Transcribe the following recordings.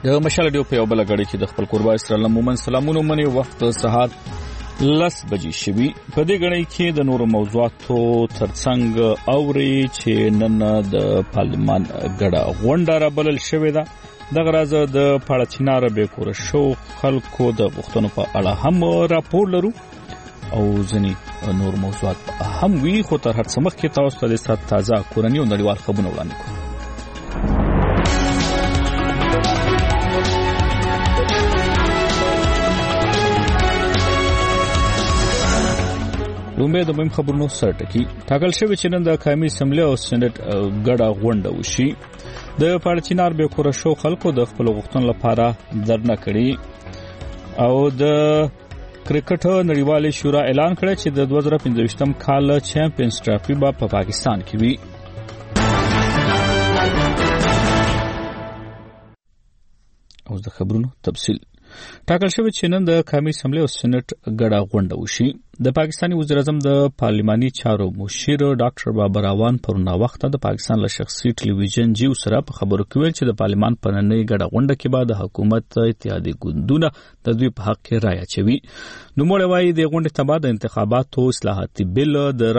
د مشال ډیو په یو بل غړي کې د خپل قربا اسرائیل مومن سلامونه منی وخت سهار 10 بجې شوي. په دې غړي کې د نورو موضوعاتو ترڅنګ اوري چې نن د پارلمان غړه غونډه را بلل شوې ده. د غراز د پاړچینار به کور شو خلکو د وختونو په اړه هم راپور لرو او ځنی نور موضوعات هم وی خو تر هر څه مخکې تاسو ته د سات تازه کورنۍ او نړیوال خبرونه وړاندې کوو. لومبه د مهم خبرونو سرټکی ټاکل شوی چې نن د قومي اسمبلی او سېنات غړه غونډه وشي. د پاړچینار به کور شو خلکو د خپل غوښتنو لپاره درنه کړي او د کرکټ نړیوال شورا اعلان کړی چې د 2025م کال چیمپیونز ټرافي په پاکستان کې وي. او د خبرونو تفصیل ټاکل شوی چې نن د قومي اسمبلی او سېنات غړه غونډه وشي. د پاکستاني وزیر اعظم د پارلماني چارو مشیر ډاکټر بابر اعوان پرونه وخت د پاکستان له شخصي ټلویزیون جیو سره په خبرو کې ویل چې د پارلمان په نننۍ غړه غونډه کې به د حکومت اتحادیې ګوندونه د دوی په حق کې رائے اچوي. نوموړی وایي د غونډې ته بعد د انتخاباتو اصلاحاتي بل د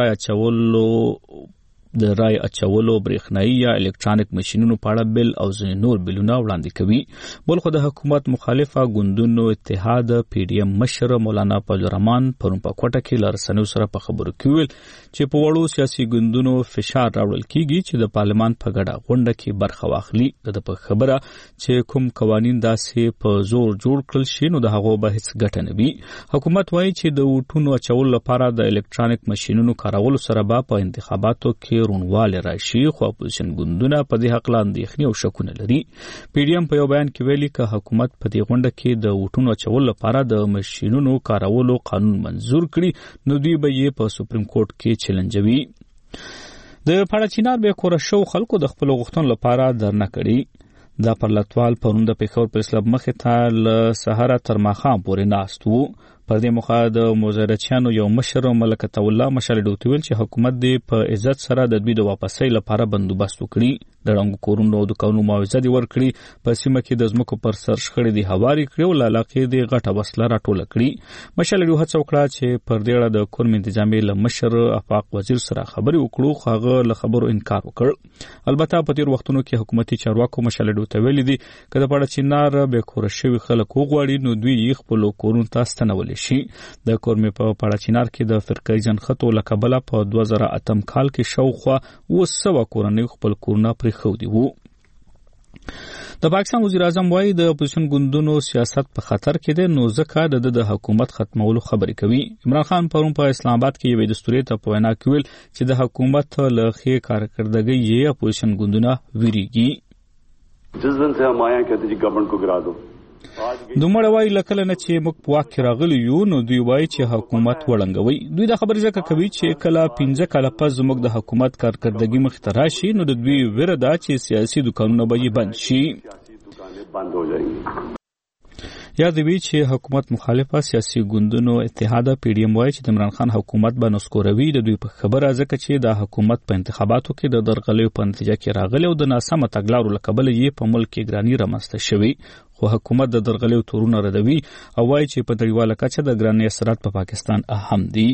رائے اچولو برېښنايي یا الکترونیک ماشينونو په اړه بل او ځینې نور بلونه وړاندې کوي. بل خو د حکومت مخالفه ګوندونو اتحاد پی ډی ایم مشر مولانا فضل الرحمن پرون په کوټه کې لارسنو سره په خبرو کې ویل چې په وړو سیاسي ګوندونو فشار راوړل کیږي چې د پارلمان په غړه غونډه کې برخه واخلي. د خبره چې کوم قوانين داسې په زور جوړ کړل شي نو د هغو به هیڅ ګټه نه وي. حکومت وایي چې د وټونو اچولو لپاره د الکترونیک ماشينونو کارولو سره به انتخاباتو کې رونواله راشي خو اپوزیشن ګوندونه په دې حق لاندې اندېښنې او شکونه لري. پی ډی ایم په یو بیان کې ویلي چې حکومت په دې غونډه کې د وټونو اچولو لپاره د ماشينونو کارولو قانون منزور کړي نو دوی به یې په سپریم کورټ کې چیلنجوي. د پاړچینار به کور شو خلکو د خپل غوښتنو لپاره درنه کړي. دا پرلطوال پرون د پیښور پریس کلب مخې ته له سهار تر ماښام پورې ناست وو. پر دې مخه د مظاهرچیانو یو مشر ملکت الله مشال ډوتویل چې حکومت دې په عزت سره د دوی د واپسۍ لپاره بندوبست وکړي. د رنګ کورونو د قانون معاوضه دی ورکړي. په سیمه کې د ځمکو پر سر شخړې دی هواري کړي او علاقې دی غټه وسله راټوله کړي. مشال ډو هڅه وکړه چې پر دې اړه د کورم انتظامی له مشر افاق وزیر سره خبرې وکړو خو هغه له خبرو انکار وکړ. البته په تیر وختونو کې حکومتي چارواکو مشال ډو ته ویلي دي چې د پاړچینار به کور شوی خلک وغواړي نو دوی یې خپل کورونو ته ستنول شي. د کورمې په پاړچینار کې د فرقې جنخته لکبله په 2008 کال کې شاوخوا 200 کورنۍ خپل کورونه پرې خودي وو. د پاکستان وزیر اعظم وایي د اپوزیشن ګوندونو سیاست په خطر کې دی نو ځکه د حکومت ختمولو خبرې کوي. عمران خان پرون په اسلام آباد کې یو دستوري ته په وینا کې ویل چې د حکومت له ښې کارکردګۍ یې اپوزیشن ګوندونه ویریږي. جس دن سے ہم آئے ہیں کہتے جی گورنمنٹ کو گرا دو. دومره وایي لکه نه چې موږ په واک کې راغلی یو نو دوی وایي چې حکومت وړنګوي. دوی د خبرې ځکه کوي چې کله 15 کاله پس موږ د حکومت کارکردګي مخ ته راشي نو د دوی ویره ده چې سیاسي دکانونه به بند شي. یا دوی چې حکومت مخالفه سیاسي ګوندونو اتحاد پی ډی ایم وایي چې عمران خان حکومت به نسکوروي. د دوی په خبره ځکه چې د حکومت په انتخاباتو کې د درغلیو په نتیجه کې راغلی او د ناسمه تګلارو له کبله یې په ملک کې ګراني رامنځته شوې خو حکومت د درغلیو تورونه ردوي او وایي چې په نړیواله کچه د ګراني اثرات په پاکستان اهم دي.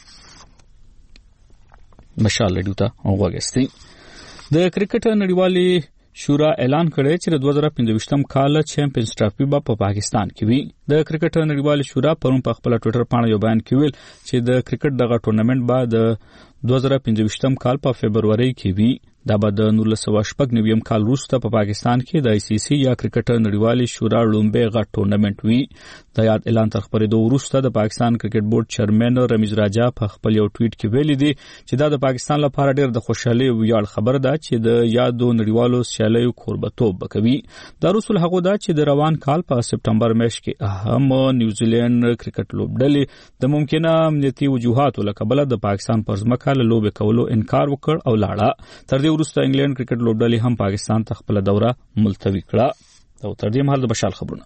مشال ډیو ته وګورئ. د کرکټ نړیوالي شورا اعلان کړی چې د 2025م کال چیمپیونز ټرافي په پاکستان کې وي. د کرکټ نړیوال شورا پرون په خپل ټوئیټر باندې یو بیان کې ویل چې د کرکټ دغه ټورنمنت به د 2025م کال په فبرवरी کې وي. دا به د 1996 کال وروسته په پاکستان کې د آی سی سی یا کرکټ نړیوالي شورا لومبه غټ ټورنمنت وي. د یاد اعلان تر خبرېدو وروسته د پاکستان کرکټ بورډ چیرمن رمیز راجا په خپل یو ټویټ کې ویلي دي چې دا د پاکستان لپاره ډېر د خوشحالي او ویاړ خبر ده چې د یادو نړیوالو سیالیو کوربتوب وکوي. دا رسول هغه ده چې د روان کال په سپټمبر میاشت کې اهم نیوزیلند کرکټ لوبډلې د ممکنه امنیتي وجوهاتو له کبله د پاکستان پر ځمکه له لوبې کولو انکار وکړ او لاړه. تر دې وروسته انګلند کرکټ لوبډلې هم پاکستان ته خپل دوره ملتوي کړه. او تر دې مهال د بشال خبرونه.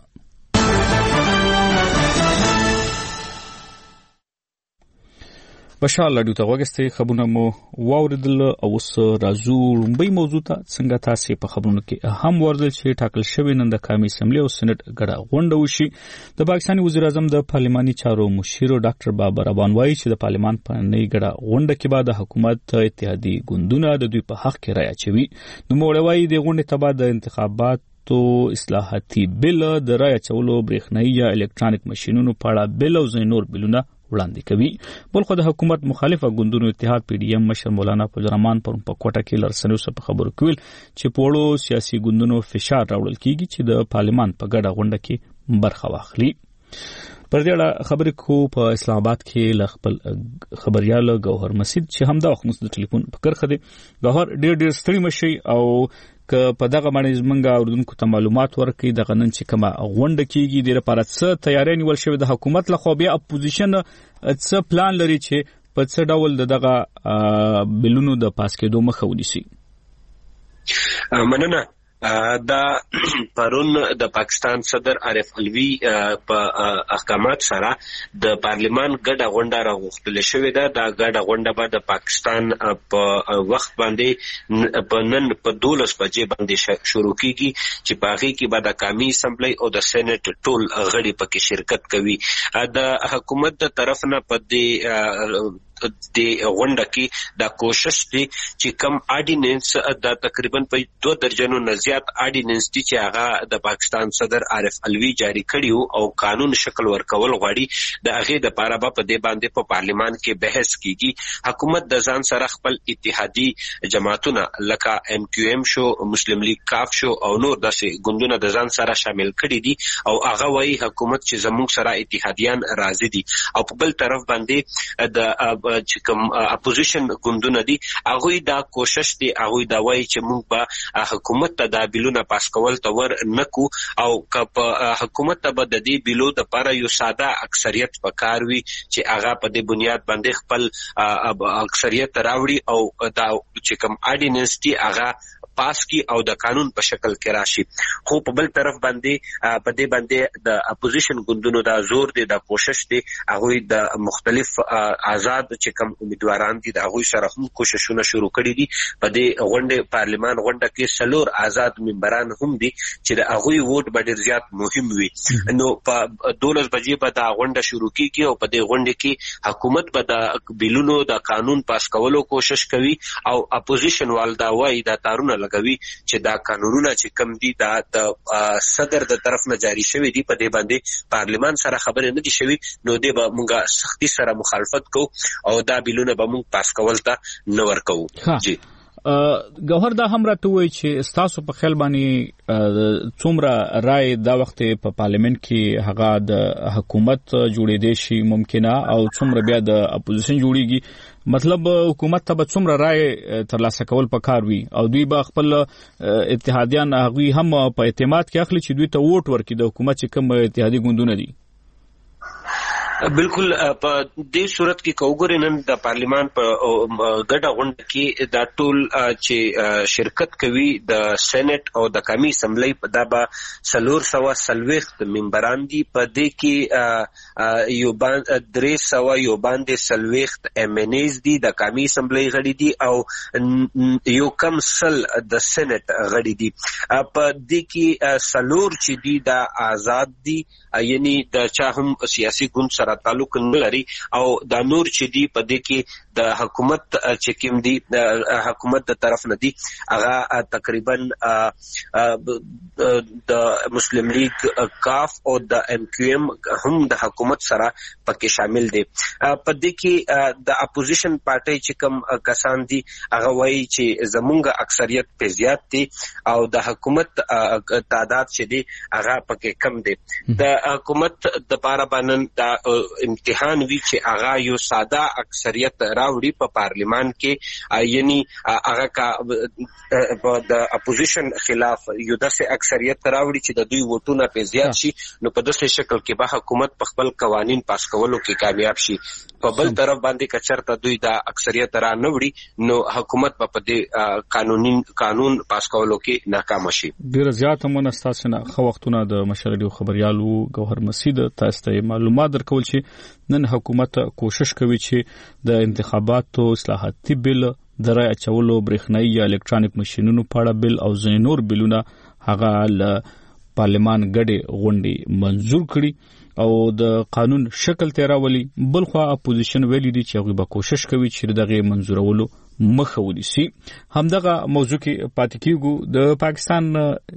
بشار لاډیو ته وګستې خبرونه مو واوریدل او اوس راځو لومبۍ موضوع ته. څنګه تاسو په خبرونو کې هم ورزل چې ټاکل شوی نن د قومي اسمبلی او سېنات ګډه غونډه وشي. د پاکستاني وزیر اعظم د پارلماني چارو مشیر ډاکټر بابر افغان وایي چې د پارلمان په نوي ګډه غونډه کې به د حکومت اتحادي ګوندونه د دوی په حق کې رایه اچوي. نو وایي د غونډې ته بعد د انتخاباتو اصلاحاتي بل د رایه اچولو برېښنايي یا الکترونیک ماشینونو په اړه بل او ځینې نور بلونه وړاندې کوي. بلخو د حکومت مخالفه ګوندونو اتحاد پی ډی ایم مشر مولانا فضل الرحمن پر په کوټه کې لرسنیو سره په خبرو کول چې په وړو سیاسي ګوندونو فشار راوړل کیږي چې د پارلمان په ګډه غونډه کې برخه واخلي. پر دې اړه خبرې کو په اسلام آباد کې خپل خبريال غوهر مسجد چې همدا وخت د ټلیفون په کرخه دی. غوهر ډېر ستړي مشي او که په دغه باندې زمونږه اوردونکو ته معلومات ورکړي د غنن چې کومه غونډه کیږي د لپاره څه تیاری نیول شوی د حکومت لخوا بیا اپوزیشن څه پلان لري چې په څه ډول دغه بلونو د پاس کېدو مخه ونیسي. مننه. دا پرون د پاکستان صدر عارف علوي په احکامات سره د پارلمان ګډه غونډه راغوښتل شوې ده. دا ګډه غونډه به د پاکستان په وخت باندې په نن په 12 بجې باندې شروع کیږي چې په هغه کې به د قومي اسمبلی او د سېنات ټول غړي پکې شرکت کوي. د حکومت د طرف نه په دې د غونډه کې دا کوشش دی چې کم آرډیننس د تقریبا په 2 درجنو نه زیات آرډیننس دي چې هغه د پاکستان صدر عارف علوي جاری کړیو او قانون شکل ورکول غواړي د هغه د پاره په دې باندې په پارلمان کې بحث کیږي. حکومت د ځان سره خپل اتحادي جماعتونه لکه ام کیو ام شو، مسلم لیگ کاف شو او نور داسې ګوندونه د ځان سره شامل کړي دي او هغه وايي حکومت چې زموږ سره اتحادیان راضي دي او په بل طرف باندې د چې کوم اپوزیشن ګوندونه دي هغه دا کوشش دي هغه دا وایي چې موږ به حکومت ته د بیلونو پاس کول ته ور نکو او که حکومت ته به د دې بیلو د لپاره یو ساده اکثریت پکار وي چې هغه په دې بنیاد باندې خپل اکثریت راوړي او دا چې کوم آرډیننس دي هغه پاس کی او د قانون په شکل کې راشي. خو په بل طرف باندې په دې باندې د اپوزیشن ګوندونو دا زور دی، د کوشش دی، هغه د مختلف آزاد چې کوم امیدواران دي د هغه سره هم کوششونه شروع کړي دي. په دې غونډه پارلمان غونډه کې سلور آزاد ممبران هم دي چې د هغه ووټ به ډیر زیات مهم وي. نو په 12 بجې به دا غونډه شروع کیږي او په دې غونډه کې حکومت به د بیلونو د قانون پاس کولو کوشش کوي او اپوزیشن والدا وایي دا تارونه لګوي چې دا قانونونه چې کم دي دا د صدر د طرف نه جاری شوی دي، په دې باندې پارلمان سره خبرې نه دي شوی، نو دې به مونږه سختی سره مخالفت کو او دا بیلونه به مونږ پاس کول ته نه ورکو. جی گوهر دا هم راته وایي چې ستاسو په خیال باندې څومره رای دا وخت په پارلیمنت کې هغه د حکومت جوړېدې شي ممکنه او څومره بیا د اپوزیشن جوړیږي؟ مطلب حکومت ته به څومره رای ترلاسه کول پکار وي او دوی به خپل اتحادیان هغوی هم په اعتماد کې اخلي چې دوی ته ووټ ورکړي د حکومت چې کوم اتحادي ګوندونه دي؟ بالکل په دې صورت کې کوګور نن د پارلیمان په ګډه غونډه کې دا ټول چې شرکت کوي د سېنات او د قومي اسمبلی په دابه 340 ممبران دي. په دې کې یو باندې 300 یو باندې 40 ام ان ایز دي د قومي اسمبلی غړي دي او یو کم سل د سېنات غړي دي. په دې کې سلور چې دي دا آزاد دي، یعنی د چا هم سیاسي ګوند سره تعلق نه لري او دا نور چې دی په دې کې د حکومت چې کوم دی د حکومت د طرف نه دی هغه تقریبا د مسلم لیگ کاف او د ام کیو ام هم د حکومت سره پکې شامل دي. په دې کې د اپوزیشن پارټي چې کوم کسان دي هغه وایي چې زمونږ اکثریت په زیات دي او د حکومت تعداد چې دی هغه پکې کم دي. د حکومت د پاره باندې د امتحان وی چې هغه یو ساده اکثریت راوړي په پارلیمان کې، یعنی هغه کا د اپوزیشن خلاف یو داسې اکثریت راوړي چې د دوی ووټونه په زیات شي، نو په داسې شکل کې به حکومت په خپل قوانین پاس کولو کې کامیاب شي. په بل طرف باندې کچرته دوی دا اکثریت را نه وړي نو حکومت په دې قانون پاس کولو کې ناکام شي. ډیر زیات منستاسنه خو وختونه د مشرډیو خبريالو گوهر مسجد تاسو ته معلومات درکول ډول چې نن حکومت کوشش کوي چې د انتخاباتو اصلاحاتي بل د رای اچولو برېښنایي یا الکترونیک ماشینونو په اړه بل او ځینې نور بلونه هغه له پارلمان ګډې غونډې منزور کړي او د قانون شکل تیراولي. بلخوا اپوزیشن ویلي دي چې هغه به کوشش کوي چې دغه منزورولو مخه ونیسي. همدغه موضوع کې پاتې کیږو. د پاکستان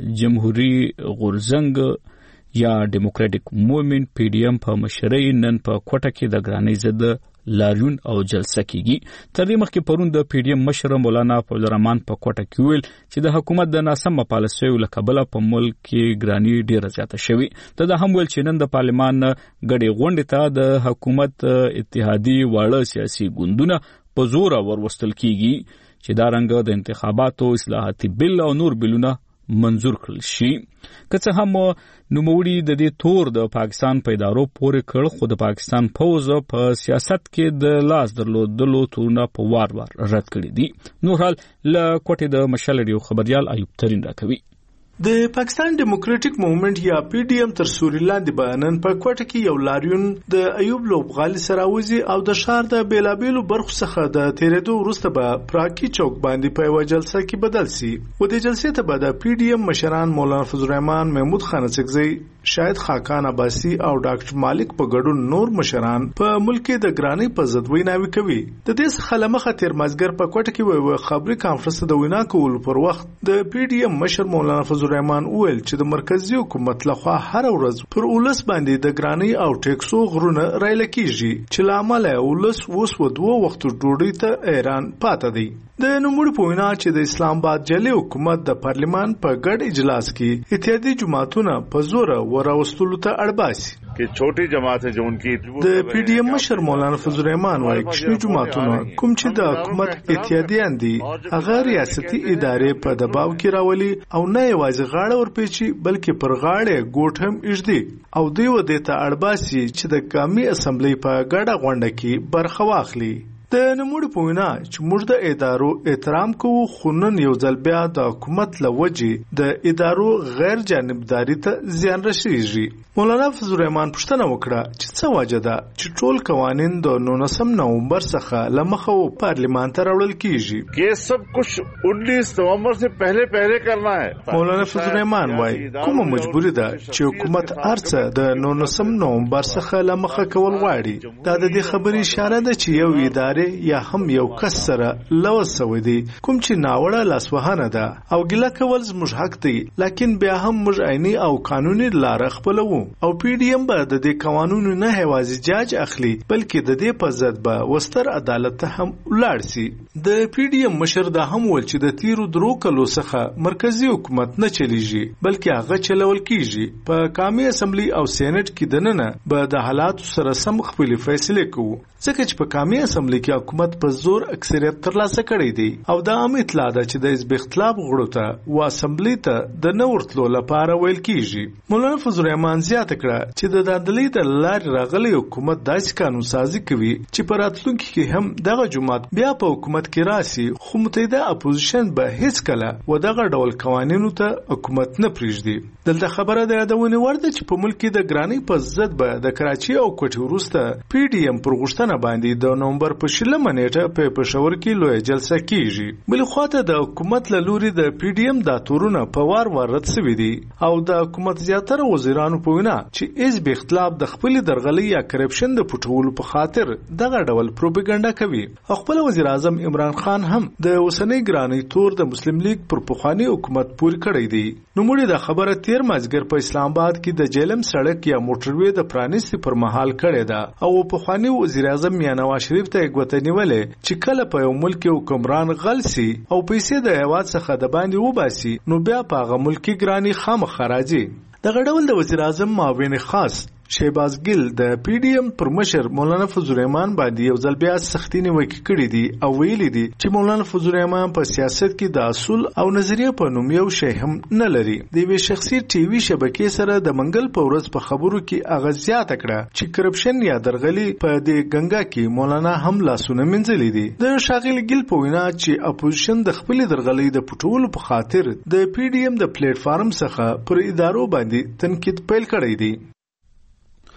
جمهوریت غورځنګ یا ډیموکراټک موومېنټ پی ډی ایم په مشرۍ نن په کوټه کې د ګرانۍ ضد لاریون او جلسه کیږي. تر دې مخکې پرون د پی ډی ایم مشر مولانا فضل الرحمن په کوټه کې ویل چې د حکومت د ناسمه پالیسیو له کبله په ملک کې ګرانۍ ډیره زیاته شوې. د هم ویل چې نن د پارلمان ګډې غونډې ته د حکومت اتحادی واړه سیاسي ګوندونه په زور وروستل کیږي چې دا رنګ د انتخاباتو اصلاحاتي بل او نور بلونه منزور کړل شي. که څه هم نوموړي د دې تور د پاکستان په ادارو پورې کړ، خو د پاکستان پوځ په سیاست کې د لاس درلودلو تورونه په وار وار رد کړي دي. نور حال له کوټې د مشال ریډیو خبريال ایوب ترين راکوي. د پاکستان ډیموکراټک موومېنټ یا پی ډی ایم تر سوري لاندې بیانن په کوټه کې یو لاریون د ایوب لوبغالي سره وځي او د شهر د بیلابیلو برخو څخه د تیرېدو وروسته به پراکی چوک باندې په یو جلسه کې بدل شي. و د جلسې ته به د پی ډی ایم مشران مولانا فضل الرحمن، محمود خان اڅکزی، شاهد خاقان عباسی او ډاکټر مالک په ګډون نور مشران په ملک د ګرانۍ په ضد ویناوي کوي. د دې څخه لمخه تیر مازګر په کوټه کې ویو خبري کانفرنس د وینا کول پر وخت د پی ډی ایم مشر مولانا فضل الرحمن ویل چې د مرکزی حکومت لخوا هر ورځ پر اولس باندې د ګرانۍ او ټیکسو غرونه رایل کیږي چې لامل اولس اوس و دوه وخت ډوډۍ ته ایران پاتې دی. د نوموړي په وینا چې د اسلام آباد جلی حکومت د پارلمان په ګډ اجلاس کې اتحادی جماعتونه په زور وراوستلو ته اړباسي. کې छोटी جماعت जो उनकी د پی ډی ایم مشر مولانا فضل الرحمن وايي چې جماعتونه کوم چې د حکومت اتحادیان دي هغه ریاستي ادارې په دباو کې راولي او نه یوازې غاړه ورپېچي بلکې پر غاړه ګوټ هم اجدي او دوی و دې ته اړباسي چې د قومي اسمبلی په ګډه غونډه کې برخه واخلي. د نوموړي په وینا چې موږ د ادارو احترام کوو، خو نن یو ځل بیا د حکومت له وجې د ادارو غیر جانبداري ته زیان رسیږي. مولانا فضل الرحمن پوښتنه وکړه چې څه وجه ده چې ټول قوانین د 19 نومبر څخه له مخه پارلمان ته راوړل کیږي. یہ سب کچھ 19 نومبر سے پہلے کرنا ہے. مولانا فضل الرحمن وايي کومه مجبوری ده چې حکومت ارڅه د 19 نومبر څخه له مخه کول غواړي. دا د دې خبرې اشاره ده چې یو ادارې یا هم یو کس سره لوث شوی دی کوم چې ناوړه لاسوهنه ده او ګیله کول زموږ حق دی، لکن بیا هم موږ عیني او قانوني لاره خپلوو او پی ډی ایم به د دې قانونو نه هوازي جاج اخلي بلکې د دې په ضد به وستر عدالت ته هم ولاړ شي. د پی ډی ایم مشر دا هم ول چې د تیرو درو کلو څخه مرکزی حکومت نه چلیږي بلکې هغه چلول کیږي. په قومي اسمبلی او سېنات کې دننه به د حالات سره سم خپل فیصله کوو ځکه چې په قومي اسمبلی کې حکومت په زور اکثریت ترلاسه کړی دی او دا هم اطلاع ده چې د حزب اختلاف غړو ته او اسمبلی ته د نه ورتلو لپاره ویل کیږي. مولانا فضل الرحمن زیاته کړه چې د عدالت د لارې راغلی حکومت داسې قانون سازي کوي چې په راتلونکي کې هم دغه جماعت بیا په حکومت کې راسي، خو متحده اپوزیشن به هیڅ کله و دغه ډول قوانینو ته حکومت نه پریږدي. دلته خبره د یادونه ورده چې په ملک کې د ګرانۍ په ضد به د کراچي او کوټي وروسته پی ډی ایم پر غوښتنه باندې د نومبر په 16 نیټه په پېښور کې لوی جلسه کیږي. بل خواته د حکومت له لوري د پی ډی ایم د تورونه په وار وار رد شوي دي او د حکومت زیاتره وزیرانو په وینا چې حزب اختلاف د خپل درغلي یا کرپشن د پټولو په خاطر دغه ډول پروپاګاندا کوي. خپل وزیر اعظم عمران خان هم د اوسنۍ ګرانۍ تور د مسلم لیگ پر پخوانی حکومت پوری کړی دی. نو موږ د خبره تیر مازګر په اسلام آباد کې د جیلم سړک یا موټروي د پرانیستي پر مهال کړی دا او پخوانی وزیر اعظم میاں نواز شریف ته غوتنیولې چې کله په یو ملک حکمران غلسي او پیسې د هیواد څخه د باندې وباسي نو بیا په هغه ملکی ګرانی خامخ راځي. دغه ډول د وزیر اعظم معاون خاص شهباز ګل د پی ډی ایم پر مشر مولانا فضل الرحمن باندې یو ځل بیا سختي نیوکه کړې دي او ویلي دي چې مولانا فضل الرحمن په سیاست کې د اصول او نظریه په نوم یو شی هم نه لري. د وی شخصي ټي وي شبکې سره د منګل په ورځ په خبرو کې اغزیات کړه چې کرپشن یا درغلي په دې ګنگا کې مولانا هم لاسونه منځلې دي. د شاغل ګل په وینا چې اپوزیشن د خپل درغلي د پټولو په خاطر د پی ډی ایم د پلیټ فارم څخه پر ادارو باندې تنقید پیل کړی دی.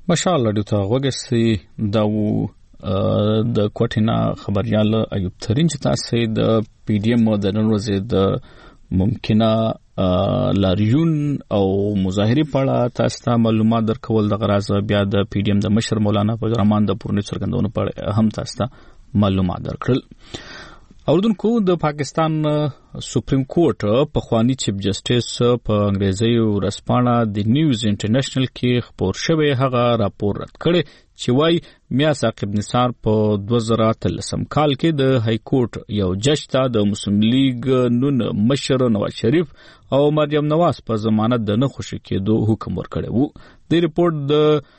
ماشاءالله ډیوته وګسي دا د کوټینا خبريال ایوب ترين چې تاسو د پی ډی ایم د نن ورځې د ممکنه لاریون او مظاهره په اړه تاسو ته معلومات درکول د غراض بیا د پی ډی ایم د مشر مولانا فضل الرحمن د پورنی څرګندونو په اړه هم تاسو ته معلومات درکړل. اوردونکو د پاکستان سپریم کورټ په خواني چیف جسټس په انګریزي ورسپانه د نیوز انټرنیشنل کې خبر شوی هغه راپور رد کړي چې وايي میا ثاقب نثار په 2013 کال کې د های کورټ یو جج ته د مسلم لیگ نون مشر نواز شریف او مریم نواز په ضمانت د نه خوشی کېدو حکم ورکړی وو. د ریپورت د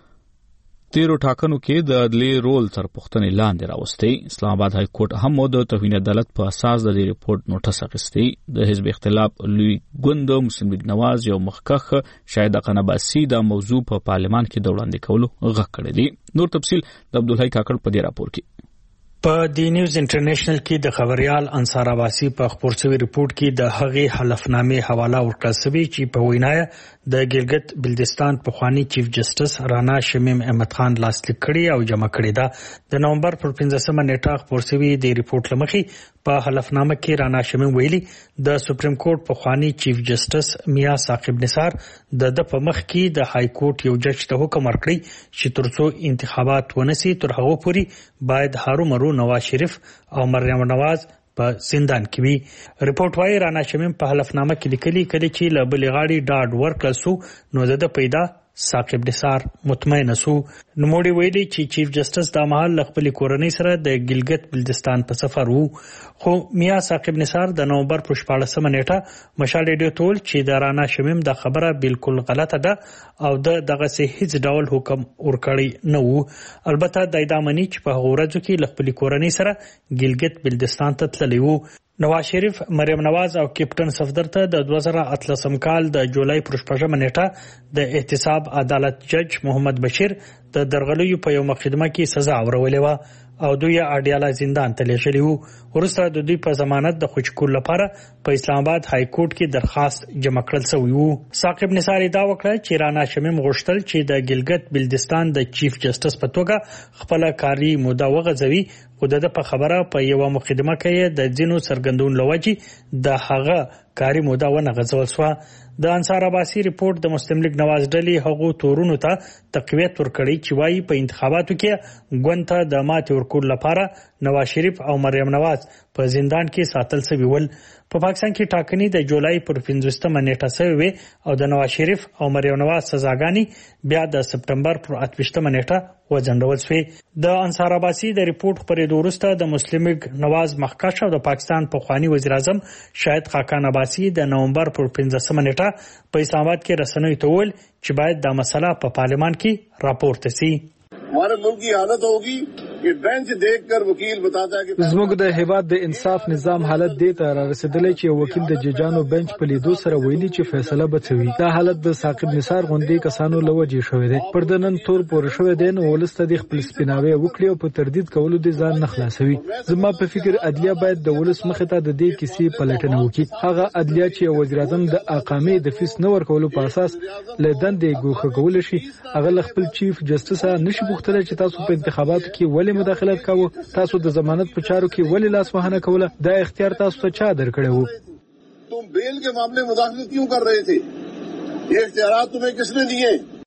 تیرو ټاکنو کې د عدلي رول تر پوښتنې لاندې راوستي. اسلام آباد های کورټ هم د توهین عدالت په اساس د ریپورت نوټس اخیستی. د حزب اختلاف لوی ګوند مسلم لیگ نواز یو مخکخ شاهد قنباسی د موضوع په پارلمان کې د وړاندې کولو غږ کړی دی. نور تفصیل د عبدالحی کاکړ په دې راپور کې. په دی نیوز انټرنیشنل کې د خبريال انصار عباسی په خبر شوی ریپورت کې د هغې حلفنامې حواله ورکړل شوې چې په وینايه د ګلګت بلتستان په خواني چیف جسټس رانا شمیم احمد خان لاسلیک کړی او جمع کړی دا د نومبر پر 15 نیټه خبر شوی د ریپورت لمخې په حلفنامه کې رانا شمیم ویلي د سپریم کورټ په خواني چیف جسټس میا ثاقب نثار د په مخ کې د های کورټ یو جج ته حکم ورکړی چې ترڅو انتخابات ونسي تر هغه پورې باید هارومرو نواز شریف او مریم نواز په زندان کې وي. ریپورت وايي رانا شمیم په حلفنامه کې لیکلي کله چې له بلې غاړي ډاډ ورکړل سو نو د پیدا ثاقب نثار مطمئن سو. نوموړي ویلي چې چیف جسټس د مهال خپل کورنۍ سره د ګلګت بلتستان په سفر وو خو میا ثاقب نثار د نومبر پر 14 نیټه مشال ریډیو ټول چې د رانا شمیم د خبره بالکل غلطه ده او دغه سه هیڅ ډول حکم ورکړی نه وو. البته د ادامنی چې په غوړځو کې خپل کورنۍ سره ګلګت بلتستان ته تللی وو. نواز شریف مریم نواز او کیپټن صفدر ته د 2013 کال د جولای پر 14 نیټه د احتساب عدالت جج محمد بشیر د درغلیو په یو مقدمه کې سزا ورولې و او دوی اډیاله زندان ته لېږلي وو. وروسته د دوی په ضمانت د خوشکول لپاره په اسلام آباد های کورټ کې درخواست جمع کړل شوی وو. ثاقب نثار دا وکړه چې رانا شمیم غوښتل چې د ګلګت بلتستان د چیف جسټس په توګه خپل کاري موده وغځوي خو د په خبره په یو مقدمه کې د ځینو څرګندون لوجي د هغه کاري موده ونه غځول شو. د انصار عباسی ریپورت د مسلم لیگ نواز ډلې هغو تورونو ته تقویت ورکړي چې وايي په انتخاباتو کې ګوند ته د ماتې ورکول لپاره نواز شریف او مریم نواز په زندان کې ساتل شوي ول. په پاکستان کې ټاکنې د جولای پر 15 نیټه شوې او د نواز شریف او مریم نواز سزاګانی بیا د سپټمبر پر 28 نیټه وځنډول شوې. د انصار عباسی د ریپورت پرې وروسته د مسلم لیگ نواز مخکښ او د پاکستان په خواني وزیر اعظم شاهد خاقان عباسی د نومبر پر 15 نیټه په اسلام آباد کې رسنیو ته ویل چې باید دا مسله په پارلمان کې راپورته شي. हमारे मुल्क की हालत होगी कि बेंच देखकर वकील बताता है कि زموږ د هیواد د انصاف نظام حالت دی ته رسیدلی چې وکیل د ججانو بنچ په لیدو سره ویلي چې فیصله به څوي. دا حالت د ثاقب نثار غوندي کسانو لوجي شوې ده. پر دنن تور پور شوې ده نو ولسته د خپل سپیناوي وکړي او په تردید کولو د ځان نه خلاصوي. زما په فکر عدلیه باید د ولس مخ ته د دې کیسې پلټنه وکړي. هغه عدلیه چې وزیر اعظم د اقامې د فیس نه ورکولو په اساس لدندې ګوښه کول شي هغه خپل چیف جسټس نشي پوښتنه چې تاسو په انتخاباتو کې ولې مداخلت کاوه، تاسو د ضمانت په چارو کې ولې لاس وهنه کوله، دا اختیار تاسو ته چا درکړی وو؟ तुम बेल के मामले में मुदाखलत क्यों कर रहे थे؟ ये इख्तियारात तुम्हें किसने दिए؟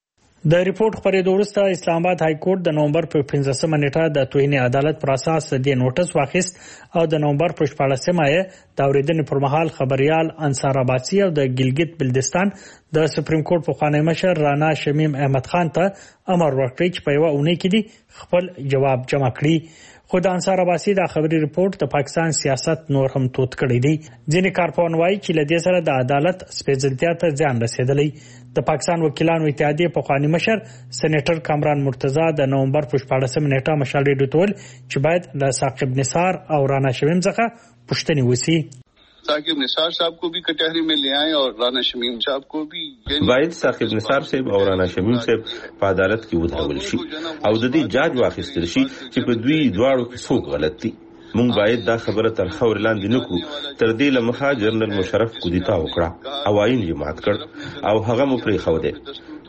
د ریپورت خبرېدو وروسته اسلام آباد های کورټ د نومبر په 15 نیټه د توهین عدالت پر اساس د نوټس واخیست او د نومبر په 14 د اوریدنې پر مهال خبريال انصار عباسی او د ګلګت بلتستان د سپریم کورټ په خوانی مشر رانا شمیم احمد خان ته امر ورکړی چې په یو اونۍ کې دي خپل جواب جمع کړي. خود انصار عباسی دا خبري ریپورت د پاکستان سیاست نور هم توت کړی دی. ځینې کارپون وایي چې لدې سره د عدالت سپېڅلتیا ته ځان رسیدلی. د پاکستان وکیلانو اتحادیه په خوانی مشر سېنیټر کامران مرتضی د نومبر په 14 نیټه مشال ریډیو ټول چې باید د ثاقب نثار او رانا شمیم څخه پوښتنې وسی. ثاقب نثار صاحب को भी कचहरी में ले आए और राना शमीम साहब को भी باید ثاقب نثار صاحب او رانا شمیم صاحب په عدالت کې ودرول شي او د دې جاج واخیستل شي چې په دوی دواړو کې څوک غلط دي. مونږ باید دا خبره تر خور لاندې نکو. تر دې لمخه جنرال مشرف کودتا وکړه او آئین یې مات کړ او هغه مو پرې خو ده.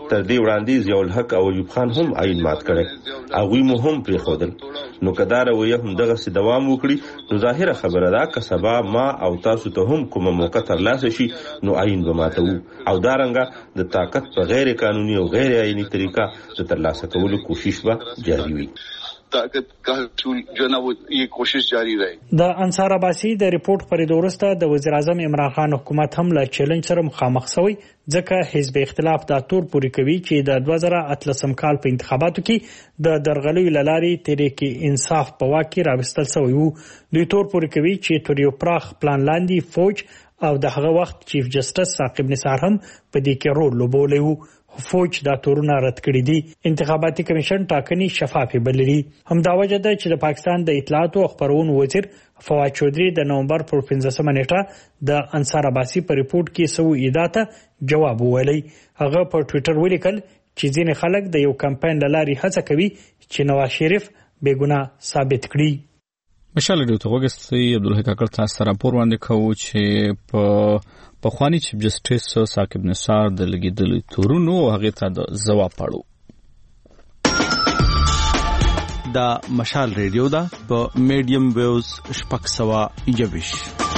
تر دې وړاندې ضیاء الحق او ایوب خان هم عین مات کړي هغه مو هم پرې خودل نو کدار وې هم دغه سي دوام وکړي نو ظاهره خبره ده که سبا ما او تاسو ته هم کومه موقع ترلاسه شي نو عین به ماتو او دارنګه د طاقت په غیر قانوني او غیر عیني طریقه د ترلاسه کولو کوشش به جاری وي طاقت کا جو ہے نا وہ یہ کوشش جاری رہے د انصار عباسی د ریپورت پرې ورسته د وزیر اعظم عمران خان حکومت هم له چیلنج سره مخامخ شوی ځکه حزب اختلاف د تور پوری کوي چې د 2013 کال په انتخاباتو کې د درغلي لاري تحریک انصاف په واکه راوستل شوی وو دوی تور پوری کوي چې تور یو پراخ پلان لاندې فوج او د هغه وخت چیف جسټس ثاقب نثار هم په دې کې رول لوبولی وو فوج دا تورونه رد کړی دي انتخاباتي کمیشن ټاکنې شفافه بللي همدا وجه ده چې د پاکستان د اطلاعات او خبرونو وزیر فواد چودري د نومبر پر 15 نیټه د انصار عباسی په ریپورت کې سو ایداته جواب ویلی هغه په ټوئیټر ولیکل چې ځینې خلک د یو کمپاین لاري هڅه کوي چې نواز شریف بیګناه ثابت کړي مشال ډیو ته وګستي عبدالله کاکړ تاسو راپور باندې کوو چې په خواني چیف جسټس ثاقب نثار د لګیدل تورونو هغه ته د جواب پاړو دا مشال ریډیو دا په میډیم ویوز شپږ سوا یوش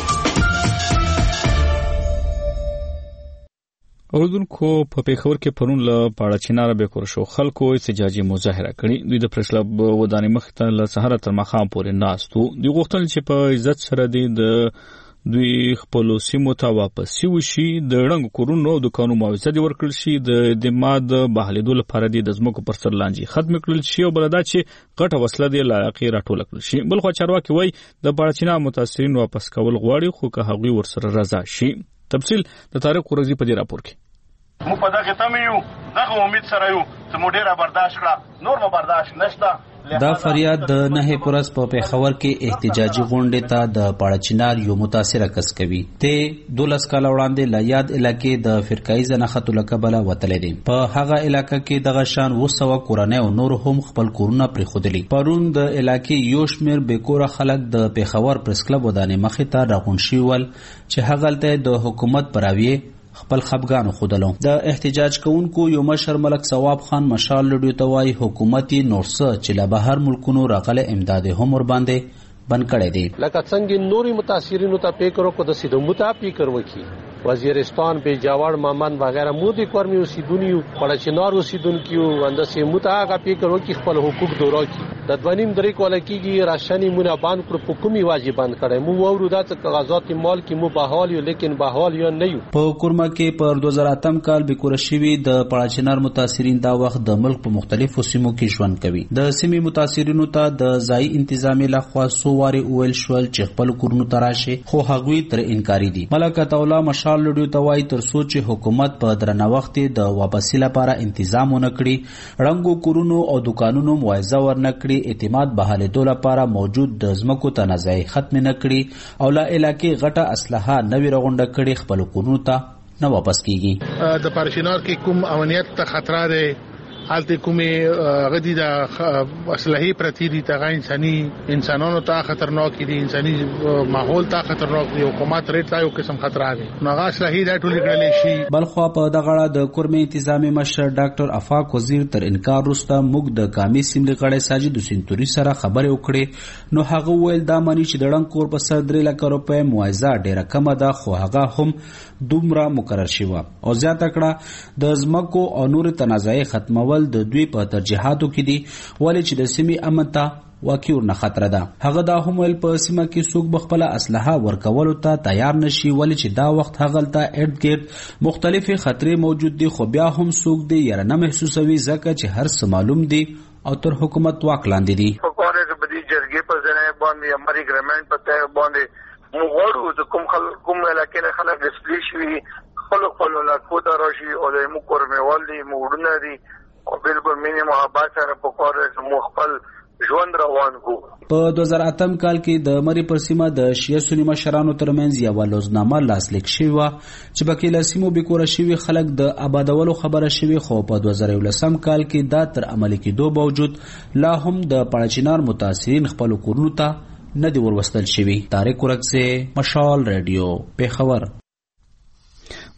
اوردونکو په پیښور کې پرون له پاړه چینار به کور شو خلکو احتجاجي مظاهره کړې دوی د پرشلب ودانې مخ ته له سحر تر مخام پورې ناستو دوی غوښتل چې په عزت سره د دوی خپل سیمو ته واپس وشي د رنګ کورونو د قانون معاوضه دی ورکړل شي د ماد بهلیدو لپاره د زمکو پر سر لانجې ختم کړل شي او بلدا چې غټه وسله دی لایقي راټول کړل شي بل خو چارواکي وای د پاړچینا متاثرین واپس کول غواړي خو که هغوی ورسره رضا شي تفصیل د طارق قرزي په دې راپور کې مو په دغه تمه یو دغه امید سره یو چې مو ډیره برداشت کړه نور مو برداشت نشته دا فریاد د نه پرس په پیښور کې احتجاجي غونډه ته د پاړچینار یو متاثر کس کوي ته 12 کال وړاندې لا یاد علاقې د فرقای زنخت لکبله وتلې دي په هغه علاقې کې دغه شان 200 کورنۍ او نور هم خپل کورونه پرې خودلي پرون د علاقې یو شمیر بیکوره خلک د پیښور پریس کلب ودانې مخې ته راغون شول چې هغه ته د حکومت پراوی خپل خپګانو خودلو د احتجاج کوونکو یو مشر ملک ثواب خان مشال لډیو توای حکومتي نورسه چې له بهر ملکونو راغله امداد هم ور باندې بند کړي دي لکه څنګه نوري متاثرینو ته فکر کو د سیدو متافقر وکي وزیرستان بیجاور مامن وغیرہ مودی کورمی اوسیدونیو پړچینار اوسیدونکو اندسه متاغه فکر وکي خپل حقوق دورا کی د دونیم درې کوله کیږي راشنی مونږ باندې پر حکومي واجبان کړي مو ورو د کاغذات مال کی مو بحال یو لیکن بحال یو نه یو په کورما کې پر 2008 کال به کورشوي د پړچینار متاثرین دا وخت د ملک په مختلفو سیمو کې ژوند کوي د سیمې متاثرینو ته د ځای انتظامی لخوا سوواري اول شول چې خپل کورونو تراشه خو هغوی تر انکاری دي ملکه تولا مشال لډیو توای تر سوچ حکومت په درنه وخت د واپسی لپاره تنظیم ونکړي رنگو کورونو او دکانونو معاوضه ورنکړي اعتماد بحاله دوله لپاره موجود د زمکو تنازعي ختم نکړي او لا علاقې غټه اسلحه نوې رغونډه کړي خپل کورونو ته نه واپس کیږي د پرشینار کې کوم امنیت ته خطر ده حالت کومه غدي د اسلحه پرتی دي ته انسانانو ته خطرناک دي انساني ماحول ته خطرناک دي حکومت ریټ ته یو قسم خطر راغی نو هغه اسلحه د ټولې کړلې شي بلخو په دغه د کورمه انتظامی مشر ډاکټر افاق وزیر تر انکار وروسته موږ د کامی سیملي غړي ساجد سنتوري سره خبرې وکړې نو هغه ویل دا مانی چې د ډنګ کور په سر 3 لک روپے معاوضه ډیره کم ده خو هغه هم دومره مقرر شوی او زیاته کړه د زمکو او نور تنازعي ختمول د دوی په ترجیحاتو کې دي ولې چې د سیمې امن ته واقع ورنه خطر ده هغه دا هم ول په سیمه کې څوک بخپله اسلحه ورکول ته تیار نشي ولې چې دا وخت هغه ته اډګیټ مختلفي خطرې موجود دي خو بیا هم څوک دي یاره نه محسوسوي ځکه چې هر څه معلوم دي او تر حکومت واک لاندې دي په کومه بدی جرګې په ځای باندې امر اګریمنت په ځای باندې موږ د کوم علاقې نه خلک ډسپلی شي خپل علاقو ته راشي او د مو کورموال دي موډونه دي او بالکل مینه محبت سره په کار مو خپل ژوند روان کو په 2008 کال کې د مری پر سیمه د شیعه سنی مشرانو ترمنځ یو لوزنامه لاسلیک شوی و چې بکې له سیمو به کور شوی خلک د آبادولو خبره شوی خو په 2019 کال کې دا تر عملي کېدو باوجود لا هم د پړچینار متاثرین خپل کورونو ته نه دی وروستل شوی طارق ورکسه مشال رادیو پیښور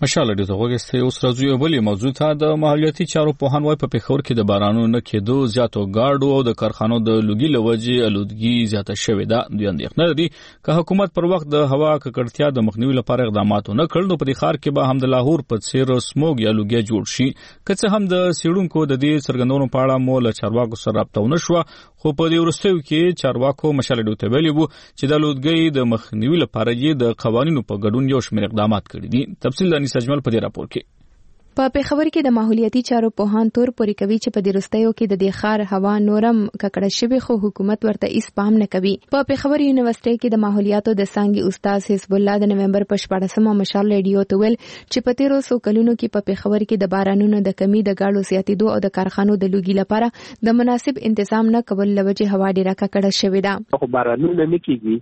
مشاله دې توګه اوس راځي یو بلې موضوع ته. د ماحولیاتي چارو پوهان وايي په پېښور کې د بارانونو نه کېدو زیاتو ګاډو او د کارخانو د لوګي لوجې الودګي زیاته شوې ده. دوی اندېښنه لري که حکومت پر وخت د هوا ککړتیا د مخنیوي لپاره اقدامات ونه کړي نو په دې ښار کې به هم د لاهور په څیر سموګ یا لوګي جوړ شي. که څه هم د سیړونکو د دې څرګندونو په اړه مو له چارواکو سره رابطه ونه شوه خو په دې وروستیو کې چارواکو مشاله دې ته ویلي وو چې د الودګي د مخنیوي لپاره یې د قوانینو په ګډون یو شمېر اقدامات کړي دي. تفصیل د سجمل په دې راپور کې. په پېښور کې د ماحولیاتي چارو پوهان تور پوري کوي چې په دې وروستیو کې د دې ښار هوا نورم ککړه شوې خو حکومت ورته هیڅ پام نه کوي. په پېښور یونیورسيټي کې د ماحولیاتو د څانګې استاد حزب الله د نومبر په 14مه مشال ریډیو ته ویل چې په تیرو څو کلونو کې په پېښور کې د بارانونو د کمی د گاډو زیاتېدو او د کارخانو د لوګي لپاره د مناسب تنظیم نه کول لوجه هوا ډیره ککړه شوې ده. خو بارانونه نه کیږي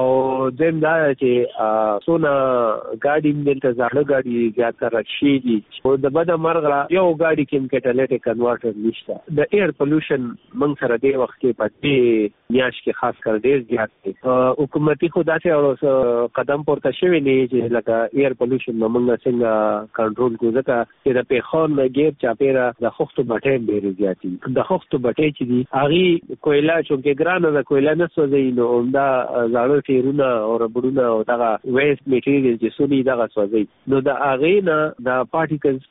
او زم دا چې سونه ګاډي دلته ځاړه ګاډي زیات راشي دي او د بده مرغه یو ګاډي کې کټالیټیک کنورټر نشته. د ایر پولوشن موږ سره د وخت کې پاتې میاش کې خاص کر ډیر زیات دي. حکومتي خدا سره قدم پورته شوی نه چې لکه ایر پولوشن موږ څنګه کنټرول کوو ځکه چې د پیخان غیر چاپیره د خوختو بټې ډیر زیات دي. د خوختو بټې چې دي هغه کویلا چې ګرانه د کویلا نه سوځي نو دا زاړه تیرونه او ربړونه او دغه ویست میټیریل چې سونی دغه سوځي نو د هغه نه د پارټیکلز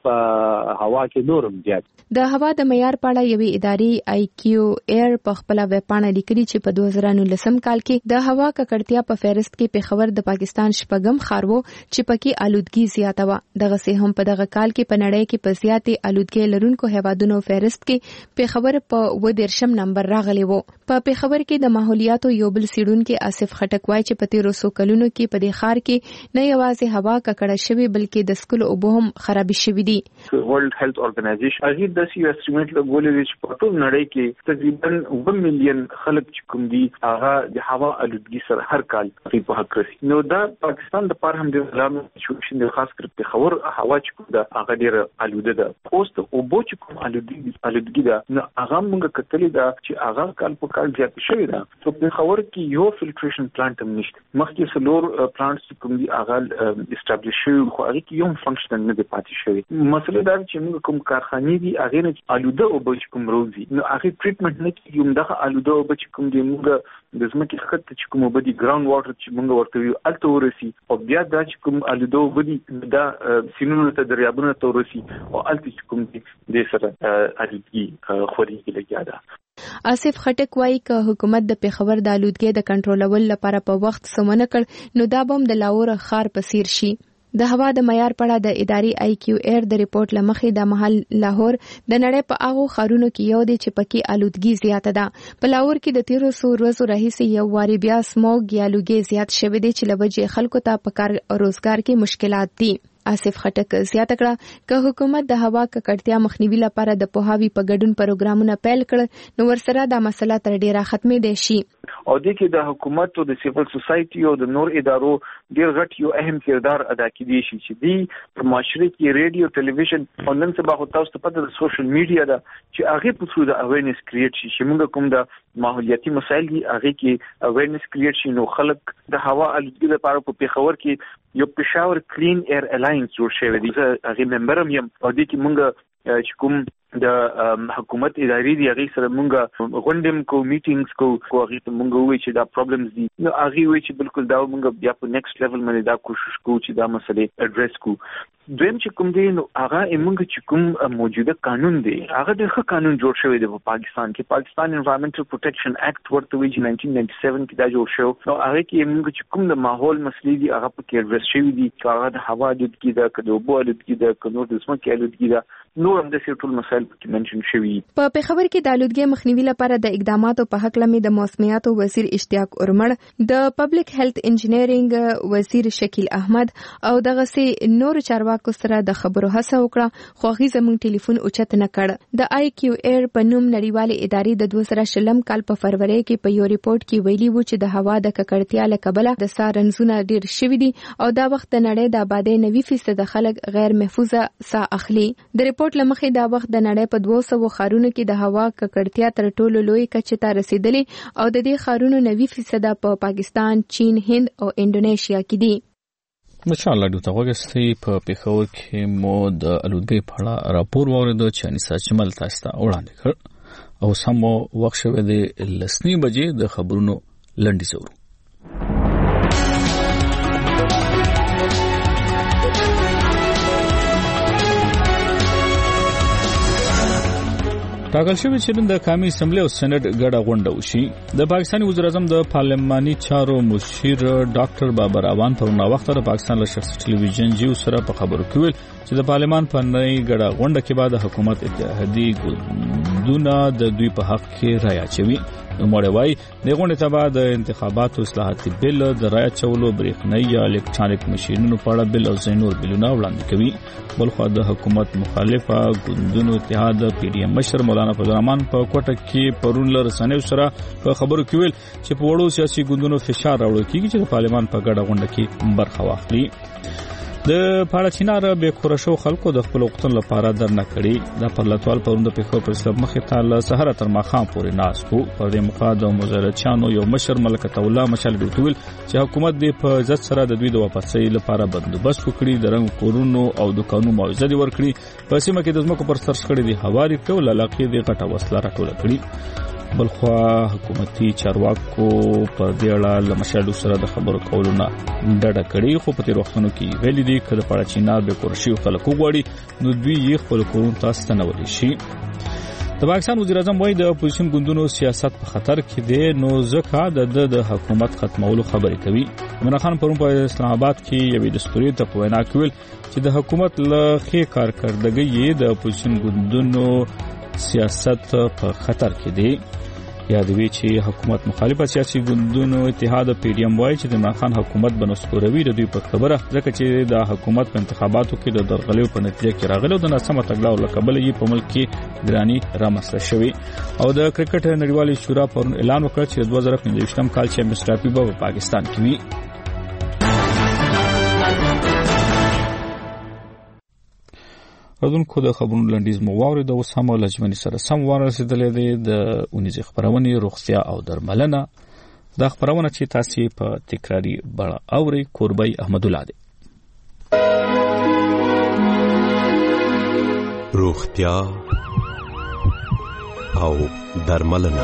هوا کې نورم زیات. د هوا د معیار په اړه یوې ادارې آی کیو ایر په خپل ویب پاڼه لیکلي چې په 2019 کال کې د هوا ککړتیا په فهرست کې پېښور د پاکستان شپږم ښار و چې پکې آلودګي زیاته و. دغه سه هم په دغه کال کې په نړۍ کې په زیاتې آلودګي لرونکو هیوادونو فهرست کې پېښور په 13 نمبر راغلی و. په پېښور کې د ماحولیاتو یو بل سیډونکو آصف خټک وایي چې په تیرو څو کلونو کې په دې ښار کې نه یوازې هوا ککړه شوې بلکې د سکول اوبه هم خراب شوې دي. ورلد هیلث ارګنایزیشن هغه د سی اسټیمیټ لګولې چې په ټول نړۍ کې تقریبا 1 مليون خلک چې کوم دي هغه د هوا آلودګي سره هر کال په حق رسي. نو دا پاکستان د پر هم د اسلام سیچویشن د خاص کر په خبر هوا چې کوم دا هغه ډیر آلوده ده. پوسټ او بو چې کوم آلودګي ده نو هغه موږ کتلې ده چې هغه کال په کال زیات شوی ده. په خبر کې یو فلټریشن پلانټ هم نشته. مخکې سلور پلانټس کوم دي هغه اسټابلیش شوی خو هغه کې یو فنکشن نه دی پاتې شوی. مسله دا چې موږ کوم کارخانې دي هغه نه آلوده او بچ کوم روزي نو هغه ټریټمنټ نه کیږي. موږ آلوده او بچ کوم دي موږ د زمکه خط چې کوم بدی ګراوند واټر چې موږ ورته یو الته ورسي او بیا دا چې کوم آلوده او بدی دا سینونو ته دریابونو ته ورسي او الته چې کوم دي د سره آلودګي خوري لګیا ده. آصف خټک وایي چې حکومت د پېښور د آلودګي د کنټرولول لپاره په وخت سمونه کړ نو دا بم د لاهور ښار په څیر شي. د هوا د معیار په اړه د ادارې آی کیو ایر د ریپورت لمخې د محل لاهور د نړۍ په هغه ښارونو کې یو دی چې پکې آلودګي زیاته ده. په لاهور کې د تیرو څو ورځو راهیسې یو واري بیا سموګ یا لوګي زیات شوی دی چې لوجه خلکو ته په کار او روزګار کې مشکلات دي. آصف خټک زیاته کړه چې حکومت د هوا ککړتیا مخنیوي لپاره د پوهاوی په ګډون پروګرامونه پیل کړ نو ورسره دا مسله تر ډیره ختمې دی شي. او د کې د حکومت او د سیویل سوسایټي او د نور ادارو ډیر غټ یو اهم کردار ادا کړي شي چې دی په معاشره کې ریډیو ټلویزیون او نن سبا خو تاسو ته پته د سوشل میډیا دا چې هغه په څو د اویرنس کریټ شي چې موږ کوم د ماحولیاتي مسایل دي هغه کې اویرنس کریټ شي نو خلک د هوا آلودګي لپاره په پېښور کې یو پېښور کلین ایر الاینس جوړ شوی دی. هغه ممبر هم یم او د کې موږ چې کوم د حکومت ادارې دی هغه سره موږ غونډم کو میټینګز کو هغه ته موږ وایي چې دا پرابلمز دي نو هغه وایي چې بالکل دا موږ بیا په نیکسټ لیول باندې دا کوشش کوو چې دا مسلې اډریس کو. دویم چې کوم دی نو هغه موږ چې کوم موجوده قانون دی هغه د ښه قانون جوړ شوی دی په پاکستان کې. پاکستان انوایرنمنټل پروټیکشن اکټ ورته وایي چې 1997 کې دا جوړ شو نو هغه کې موږ چې کوم د ماحول مسلې دي هغه په کې اډریس شوی دي چې هغه د هوا آلودګي ده که د اوبو آلودګي ده که نور د ځمکې آلودګي ده نور هم د ټول مسایل په منشن شوی. په پېښور کې د آلودګي مخنیوي لپاره د اقداماتو په حق لمه د موسمیاتو وزیر اشتیاق اورمړ د پبلک هیلث انجینرینګ وزیر شکیل احمد او دغه سي نور چارواکو سره د خبرو هڅه وکړه خو هغه زموږ ټلیفون اوچت نه کړ. د آی کیو ایر په نوم نړیوالې ادارې د 2020 کال په فروری کې په یو ریپورت کې ویلي و چې د هوا د ککړتیا له کبله د سارنزونه ډیر شوي دي او دا وخت د نړۍ د آبادی 90% خلک غیر محفوظه سا اخلي. د ریپورت لمخې دا وخت د نړۍ په 200 ښارونو کې د هوا ککړتیا تر ټولو لوی کچې ته رسیدلې او د دې ښارونو 90% په پاکستان، چین، هند او انډونیشیا کې دي. ماشاءالله دوته وګستې په پیښور کې مو د الودګۍ په اړه راپور واورېدو چې انیسا چمل تاسو ته وړاندې کړ او سمو وخت شوه د لسنی بجې د خبرونو لنډی زورو. ټاکل شوی چې د قومي اسمبلی او سېنات ګډه غونډه وشي. د پاکستاني وزیر اعظم د پارلماني چارو مشیر ډاکټر بابر اوان په نو وخت د پاکستان له شخصي ټلویزیون جیو سره په خبرو کې ویل چې د پارلمان په نړۍ ګډه غونډه کې بعد حکومت اتحادي ګوندونه د دوی په حق کې رائے اچوي. نوموړی وايي د غونډې ته بعد د انتخاباتو اصلاحاتي بل د رائے چولو برېښنايي یا الکترونیک ماشینونو په اړه بل او زینور بلونه وړاندې کوي. بلخو د حکومت مخالفه ګوندونو اتحاد پی ډی ایم مشر مولانا فضل الرحمن په کوټه کې پرون له رسنیو سره په خبرو کې ویل چې په وړو سیاسي ګوندونو فشار راوړل کیږي چې د پارلمان په ګډه غونډه کې برخه واخلي. د پاړچینار به کورشو خلکو د خپل وختن لپاره درنه کړي. د پرلطوال پروند په خو پر اسلام مخه تعالی سحر تر ماخام پورې ناسو پر دې مقاده مزارچانو یو مشر ملکه الله مشال ډوټول چې حکومت دې په عزت سره د دوی د واپسۍ لپاره بندوبست وکړي د رنګ کورونو او دکانونو معاوضه دي ورکړي. په سیمه کې د ځمکو پر سر شخړې دي هواري کول علاقې دې غټه وسله راټول کړي. بلخو حکومتي چارواکو پر دې اړه لمشاهدو سره د خبرو کولو نه ډډه کړې خو په تیر وختونو کې ویلي دي کله پاړچینار به کورشي خلکو غواړي نو دوی یې خپل کورون تاسو ته نه ولې شي. د پاکستان وزیر اعظم وايي د اپوزیشن ګوندونو سیاست په خطر کې دی نو ځکه د حکومت ختمولو خبرې کوي. عمران خان پرون په اسلام آباد کې یوې دستوري ته په وینا کې ویل چې د حکومت له ښې کارکړدګۍ د اپوزیشن ګوندونو سیاست په خطر کې دی. یادوي چې حکومت مخالفه سیاسي ګوندونو اتحاد پی ډی ایم وايي چې د عمران خان حکومت بنسکوروي د دوی په خبره ځکه چې د حکومت په انتخاباتو کې د درغلیو په نتیجه کې راغلو د ناسمه تګلارو لکبل یې په ملک کې ګرانی رامنځته شوی. او د کرکټ نړیوالې شورا پرون اعلان وکړ چې 2015 کال چیمپیونز ټرافي به په پاکستان کې وي. ردونکو د خبرونو لنډیز مو واوري د وسامو لجمنی سره سم ورسېدلې ده د اونیزه خبرونه روغتیا او درملنه د خبرونه چې تاسو په تکراری بڑا اوري قربای احمد الله ده. روغتیا او درملنه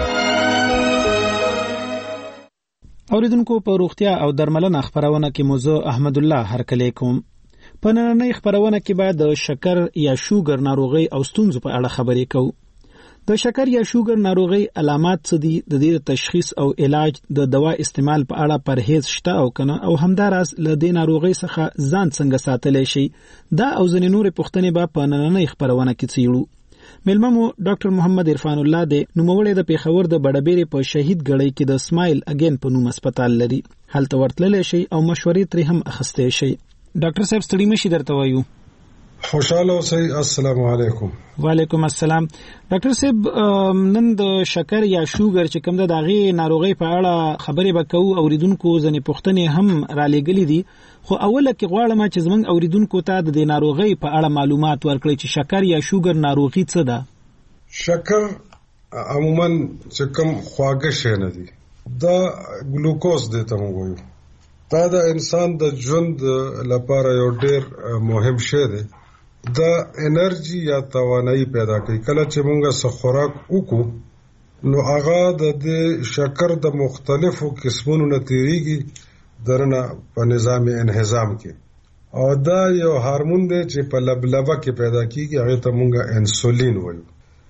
اوریدونکو په روغتیا او درملنه خبرونه کې موضوع احمد الله هرکلی کوم. په نننۍ خبرونه کې بعد د شکر یا شوګر ناروغي او ستونزو په اړه خبرې کوو. د شکر یا شوګر ناروغي علامات څه دي، د دې تشخیص او علاج، د دوا استعمال په اړه پرهیز شته او کنه، او همداراز له دې ناروغي څخه ځان څنګه ساتلی شي. دا او ځینې نورې پوښتنې به په نننۍ خبرونه کې څیړو. مېلمه مو ډاکټر محمد عرفان الله دی، نوموړی د پیښور د بډبېرې په شهید ګړۍ کې د سمایل اگین په نوم هسپتال لري. هلته ورتللی شي او مشورې ترې هم اخیستی شي. ډاکټر صاحب ستړي مشي درته وایو. خوشاله اوسئ. السلام علیکم. وعلیکم السلام. ډاکټر صاحب نن د شکر یا شوګر چې کوم د داغي ناروغي په اړه خبرې وکړو، اوریدونکو ځنې پوښتنې هم را لېږلې دي، خو اوله کې غواړم چې زموږ اوریدونکو ته د ناروغي په اړه معلومات ورکړئ چې شکر یا شوګر ناروغي څه ده. شکر عموما چې کوم خواږه شی نه دي، دا ګلوکوز دی ته موږ وایو. دا د انسان د ژوند لپاره یو ډیر مهم شی دی. دا انرژي یا توانایي پیدا کوي. کله چې موږ څه خوراک وکړو نو هغه د شکر د مختلفو قسمونو نه تیریږي درنه په نظام انهضام کې، او دا یو هورمون دی چې په لبلبه کې پیدا کیږي، هغه ته موږ انسولین وایو.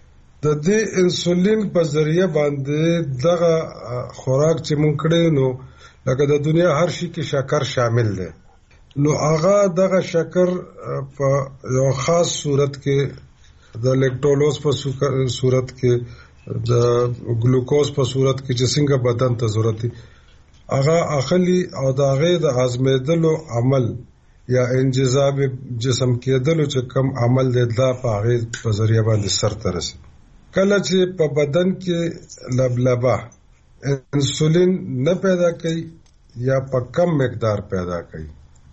د دې انسولین په ذریعہ باندې دغه خوراک چې موږ کړو نو لکه د دنیا هر شي کې شکر شامل دی، نو هغه دغه شکر په یو خاص صورت کې د لیکټولوز په صورت کې د ګلوکوز په صورت کې چې څنګه بدن ته ضرورت دي هغه اخلي، او د هغه د هضمېدلو عمل یا انجذاب جسم کېدلو چې کم عمل دی دا په هغه په ذریعہ باندې سرته رسي. کله چې په بدن کې لبلبه انسولین نه پیدا کوي یا په کم مقدار پیدا کوي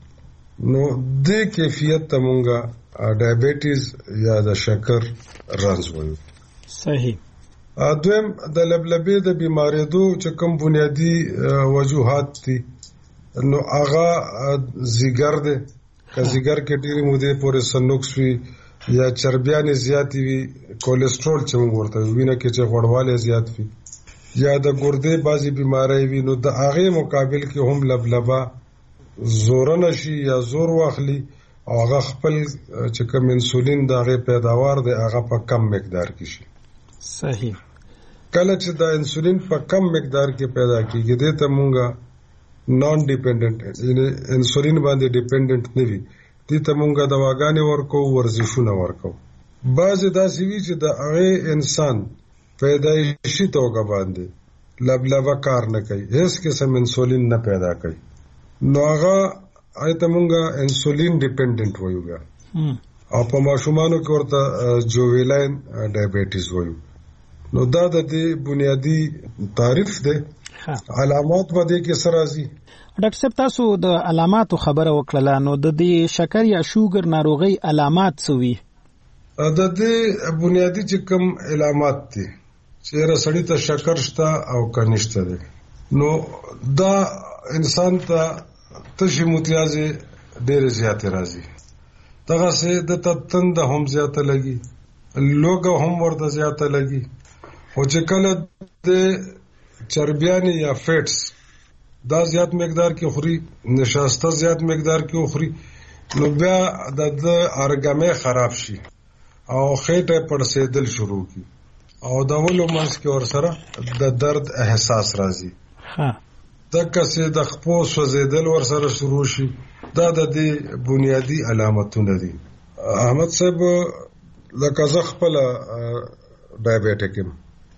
نو د کیفیت ته مونږه ډایبټیز یا د شکر رنځ وایو. صحیح. دویم د لبلبې د بیماریدو چې کوم بنیادی وجوهات دي، نو هغه زیګر دی که زیګر کې ډېری مودې پورې سنوکس وي یا چربیانې زیاتې وي، کولیسټرول چې موږ ورته وینه کې چې غوړوالی زیات وي، یا د ګردې بعضې بیماری وي، نو د هغې مقابل کې هم لبلبه زورنه شي یا زور واخلي او هغه خپل چې کوم انسولین د هغې پیداوار دی هغه په کم مقدار کې شي. صحیح. کله چې د انسولین په کم مقدار کې پیدا کېږي دې ته مونږه نان ډیپندنت یعنی انسولین باندې ډیپندنت نه وي، دې ته مونږه دواګانې ورکو، ورزشونه ورکو. بعضې داسې وي چې د هغې انسان پیدایشي توګه باندې لبلبه کار نه کوي، هیڅ قسم انسولین نه پیدا کوي، نو هغه ته مونږه انسولین ډیپندنت وایو بیا، او په ماشومانو کې ورته جوویلاین ډایبیټیز وایو. نو دا د دې بنیادی تعریف دی. علامات به دې کې څه راځي؟ ډاکټر صاحب تاسو د علاماتو خبره وکړله، نو د دې شکر یا شوګر ناروغۍ علامات څه وي؟ د دې بنیادی چې کوم علامات دي چې سړی ته شکر شته او که نشته دی، نو دا انسان ته تشې متیازې ډېرې زیاتې راځي، دغسې د ته تنده هم زیاته لګي، لوږه هم ورته زیاته لګي، خو چې کله د چربیانې یا فیټس دا زیات مقدار کې خوري، نشاسته زیات مقدار کې خوري، نو بیا د ارګمې خراب شي او خېټه پړسېدل شروع کی او د ولو منځ کې ورسره د درد احساس راځي. دغه څه د خپو سوځېدل ورسره شروع شي. دا د دې بنیادی علامتونه دي. احمد صاحب لکه زه خپل ډایبیټیک یم،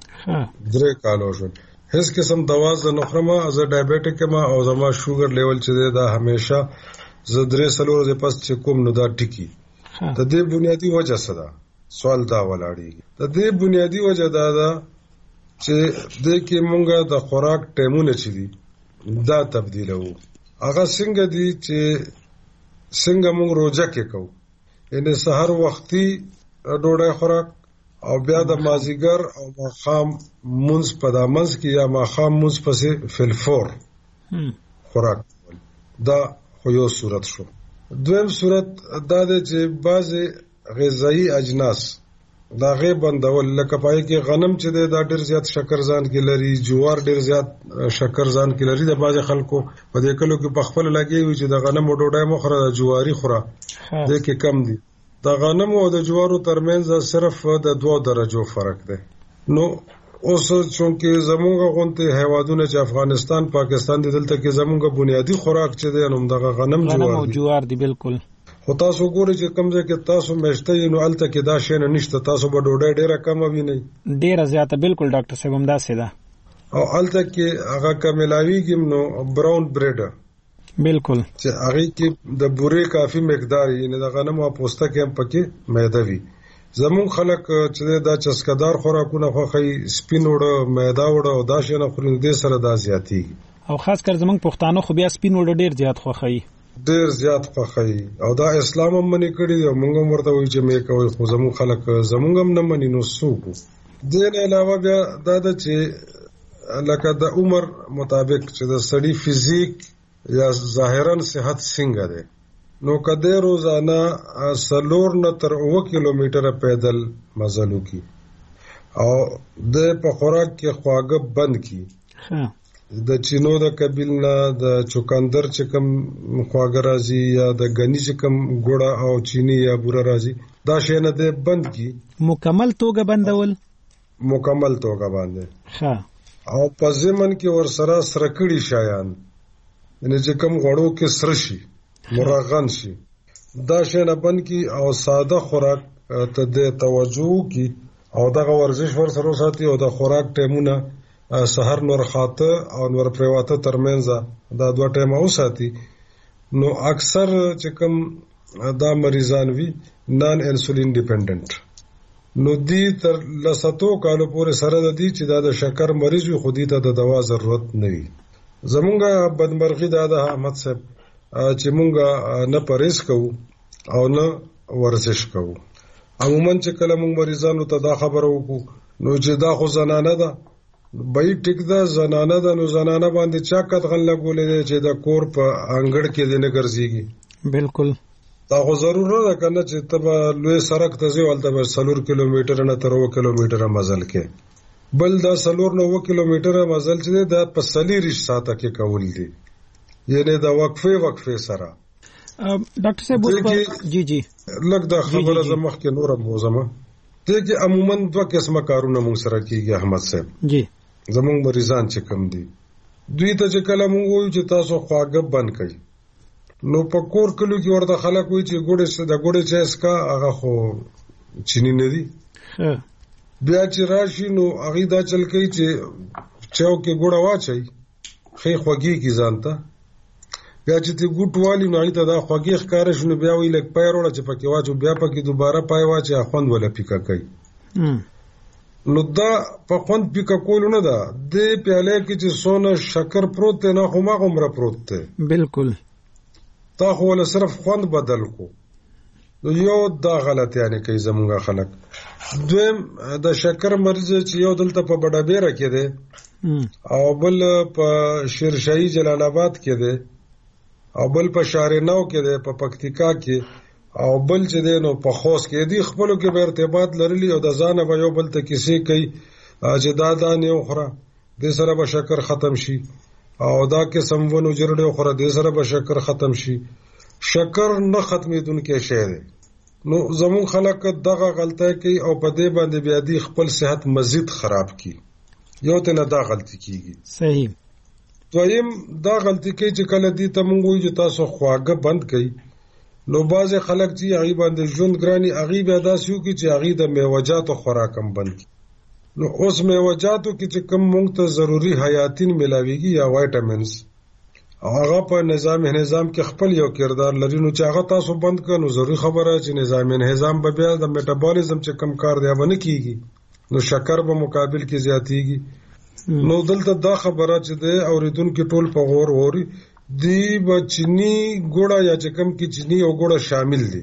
3 کالو شو، هیڅ قسم دوا زه نه خورم، زه ډایبیټیک یم او زما شوګر لیول چې دی دا همیشه زه 3-4 ورځې پس چې کوم نو دا ټیکی. د دې بنیادی وجه څه ده؟ سوال دا ولاړیږي. د دې بنیادی وجه دا ده چې د کې مونږه د خوراک ټایمونه چې دي دا تبدیلو. هغه څنګه دي چې څنګه مونږ روزه کې کوو، یعنی سحر وختي ډوډۍ خوراک او بیا د مازیګر او ماښام مونځ په دامنځ کې یا ماښام مونځ پسې فلفور خوراک، دا خو یو صورت شو. دویم صورت دا دی چې بعضې غذایی اجناس دا غي بندول، لکه پای کې غنم چې دا ډېر زیات شکر ځان کې لري، جوار ډېر زیات شکر ځان کې لري. د بعضې خلکو په دې کلو کې په خپل لګي وي چې د غنم ډوډۍ مخره د جواري خوره دې کې کم دي. د غنم او د جوارو ترمنځ صرف د 2 درجو فرق دی. نو اوس چونکې زمونږ غونته هیوادونه چې افغانستان پاکستان دي، دلته کې زمونږ بنیادی خوراک چې دی نو دغه غنم جوار دی. بالکل. خو تاسو ګورئ چې کوم ځای کې تاسو میشته یې نو هلته کې دا شی نه نشته، تاسو به ډوډۍ ډېره کمه وینئ، ډېره زیاته. بالکل ډاکټر صاحب همداسې ده. او هلته کې هغه که ملاویږي نو براون بریډ، بالکل، چې هغې کې د بورې کافي مقدار یعنې د غنمو او پوستکي هم پکې میده وي. زمونږ خلک چې دا چسکدار خوراکونه خوښوي، سپین وړه، میده وړه او دا شیانه خوري، نو دې سره دا زیاتېږي. او خاص کر زمونږ پښتانه خو بیا سپین وړه ډېر زیات خوښوي، ډېر زیات خوښوي، او دا اسلام هم منې کړي دي او موږ هم ورته وایو چې مې کوئ، خو زمونږ خلک زمونږ هم نه مني، نو څوک. دې نه علاوه بیا دا ده چې لکه د عمر مطابق چې د سړي فزیک یا ظاهرا صحت څنګه دی، نو که دی روزانه 4 نه تر 9 کیلومتره پیدل مزل وکړي او د په خوراک کې خواږه بند کړي، د چینو د قبیل نه د چوکندر چې کوم خواږه راځي یا د غنی چې کوم ګوړه او چینی یا بوره راځي، دا شی نه دی بند کړي، مکمل توګه بندول، مکمل توګه باندې او په ضمن کې ورسره سره کړي شایان، یعنی چې کوم غوړو کې سره شي، مرغن شي، دا شی نه بند کړي او ساده خوراک ته د توجه کی او دغه ورزش ورسره ساتي او د خوراک ټایمونه سحر نور خاطه او نور پریواته ترمنځ دا 2 ټایمه وساتي. نو اکثر چې کوم دا مریضان وي نان انسولین ډیپندنت، نو دی تر 100 کالو پورې سره د دې چې دا د شکر مریض وي، خو دې ته د دوا ضرورت نه وي. زمونږه بدمرغي دا ده احمد صاحب چې مونږه نه پرهیز کوو او نه ورزش کوو. عموما چې کله مونږ مریضانو ته دا خبره وکړو نو چې دا خو زنانه ده، بای ټیک دا زنانه د نو زنانه باندې چا کتغن لګولې چې د کور په انګړ کې دې نه ګرځيږي. بالکل دا خو ضرور نه ده کنه چې تبه لوی سړک ته ځي ولته 4 کیلومتر نه تر 2 کیلومتر مزل کې بل دا 9 کیلومتر مزل چې دا په 40 ساعته کې کول دي یعنی دا وقفه سره. ډاکټر صاحب جی لکه دا خبره زمخ کې نور موزمه ته کې عموما دوه قسمه کارونه موږ سره کیږي احمد صاحب جی زموږ مریضان چې کم دي دوی ته چې کله موږ وایو چې تاسو خواږه بند کړئ نو په کور کلو کې ورته خلک وایي چې ګوډه چا اسکا هغه خو چینی نه دي بیا چې راشي نو هغه دا چل کوي چې چاو کې ګوډه واچي خې خوږی کی ځانته بیا چې ته ګوټ والی نو ایته دا خوږی ښکار شنو بیا وی لک پای وروړه چې پکې واچو بیا پکې دوباره پای واچي اخوند ولا پیکا کوي نو دا په خوند پیکا کول نه ده د پیاله کې چې سونه شکر پروت نه خو ما عمره پروت ته بالکل تا خو له صرف خوند بدل کو نو یو دا غلط یعنی کوي زمونږ خلک دویم د شکر مریض چې یو دلته په بڑا بیره کې ده او بل په شیرشاهي جلال آباد کې ده او بل په شارنو کې ده په پکتیکا کې او بل چې ده نو په خوست کې دي خپلو کې به ارتباط لرلی او د ځانه به یو بل ته کیسې کوي چې دا نه خوره د سره به شکر ختم شي او دا کې سمونو جرړو خوره د سره به شکر ختم شي. شکر نه ختمېدونکې شی دی نو زمون خلک دغه غلطۍ کوي او په دې باندې بیا دي خپل صحت مزید خراب کی یو ته نه دا غلطي کیږي. صحیح. دویم دا غلطي کوي چې کله دي ته مونږ وایو چې تاسو خواږه بند کړئ نو باز خلک چې هغه باندې ژوند ګرانی هغه بیا داسیو کې چې هغه د میوجاتو خوراکم بند کړي نو اوس میوجاتو کې چې کم مونږ ته ضروری حیاتین ملاويږي یا وایټامینز هغه په نظام کې خپل یو کردار لري نو چې هغه تاسو بند کړئ نو ضروری خبره چې نظام به بیا د میټابولیزم چې کم کار دی باندې کیږي نو شکر به مقابل کې زیاتیږي. نو دلته دا خبره چې ده اوریدونکو ټول په غور ووري دی بچنی ګوړه یا چې کم کې چینی او ګوړه شامل دي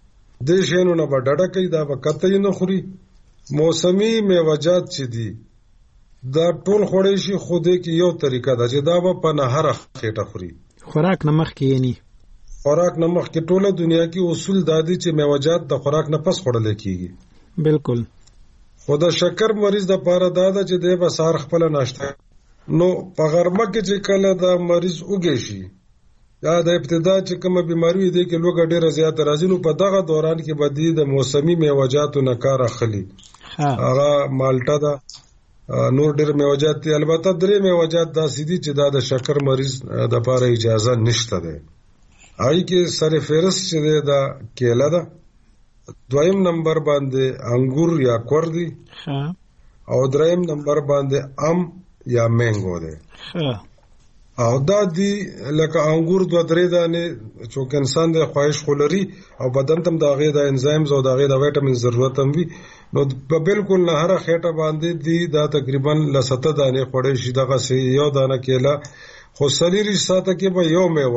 د شینو نه بډړه کوي دا وکته نه خوري موسمی میوجات چې دي دا ټول خوړې شي خوده کې یو طریقه ده چې دا په نهره خېټه خوري خوراک نمخ کې یعنی خوراک نمخ کې ټوله دنیا کې اصول دادي چې میوجات د خوراک نه پس خوړل کیږي. بالکل. خو د شکر مریض د پاره دا ده چې د بسار خپل ناشته نو په غرمه کې چې کله د مریض وګی شي یا د ابتدا چې کومه بیماری دی کې لوګ ډیره زیات راځي نو په دغه دوران کې بدی د موسمی میوجاتو نه کار اخلي هغه مالټا ده نور ډیر میوجات دي البته درې میوجات داسې دي چې د شکر مریض د پاره اجازه نشته ده هغه کې سره فهرست چې د کېله ده دویم نمبر باندې انګور یا کور دي او دریم نمبر باندې ام یا مینګو ده او دا دی لکه انګور دوه درې دانه چې انسان د خواهش خولري او بدن تم د غي د انزایمز او د غي د وټامین ضرورت هم وي نو په بالکل نه هر خېټه باندې دی دا تقریبا لسته دانه خوړې شي دغه سي یو دانه کېلا خو سلیری ساته کې به یو مې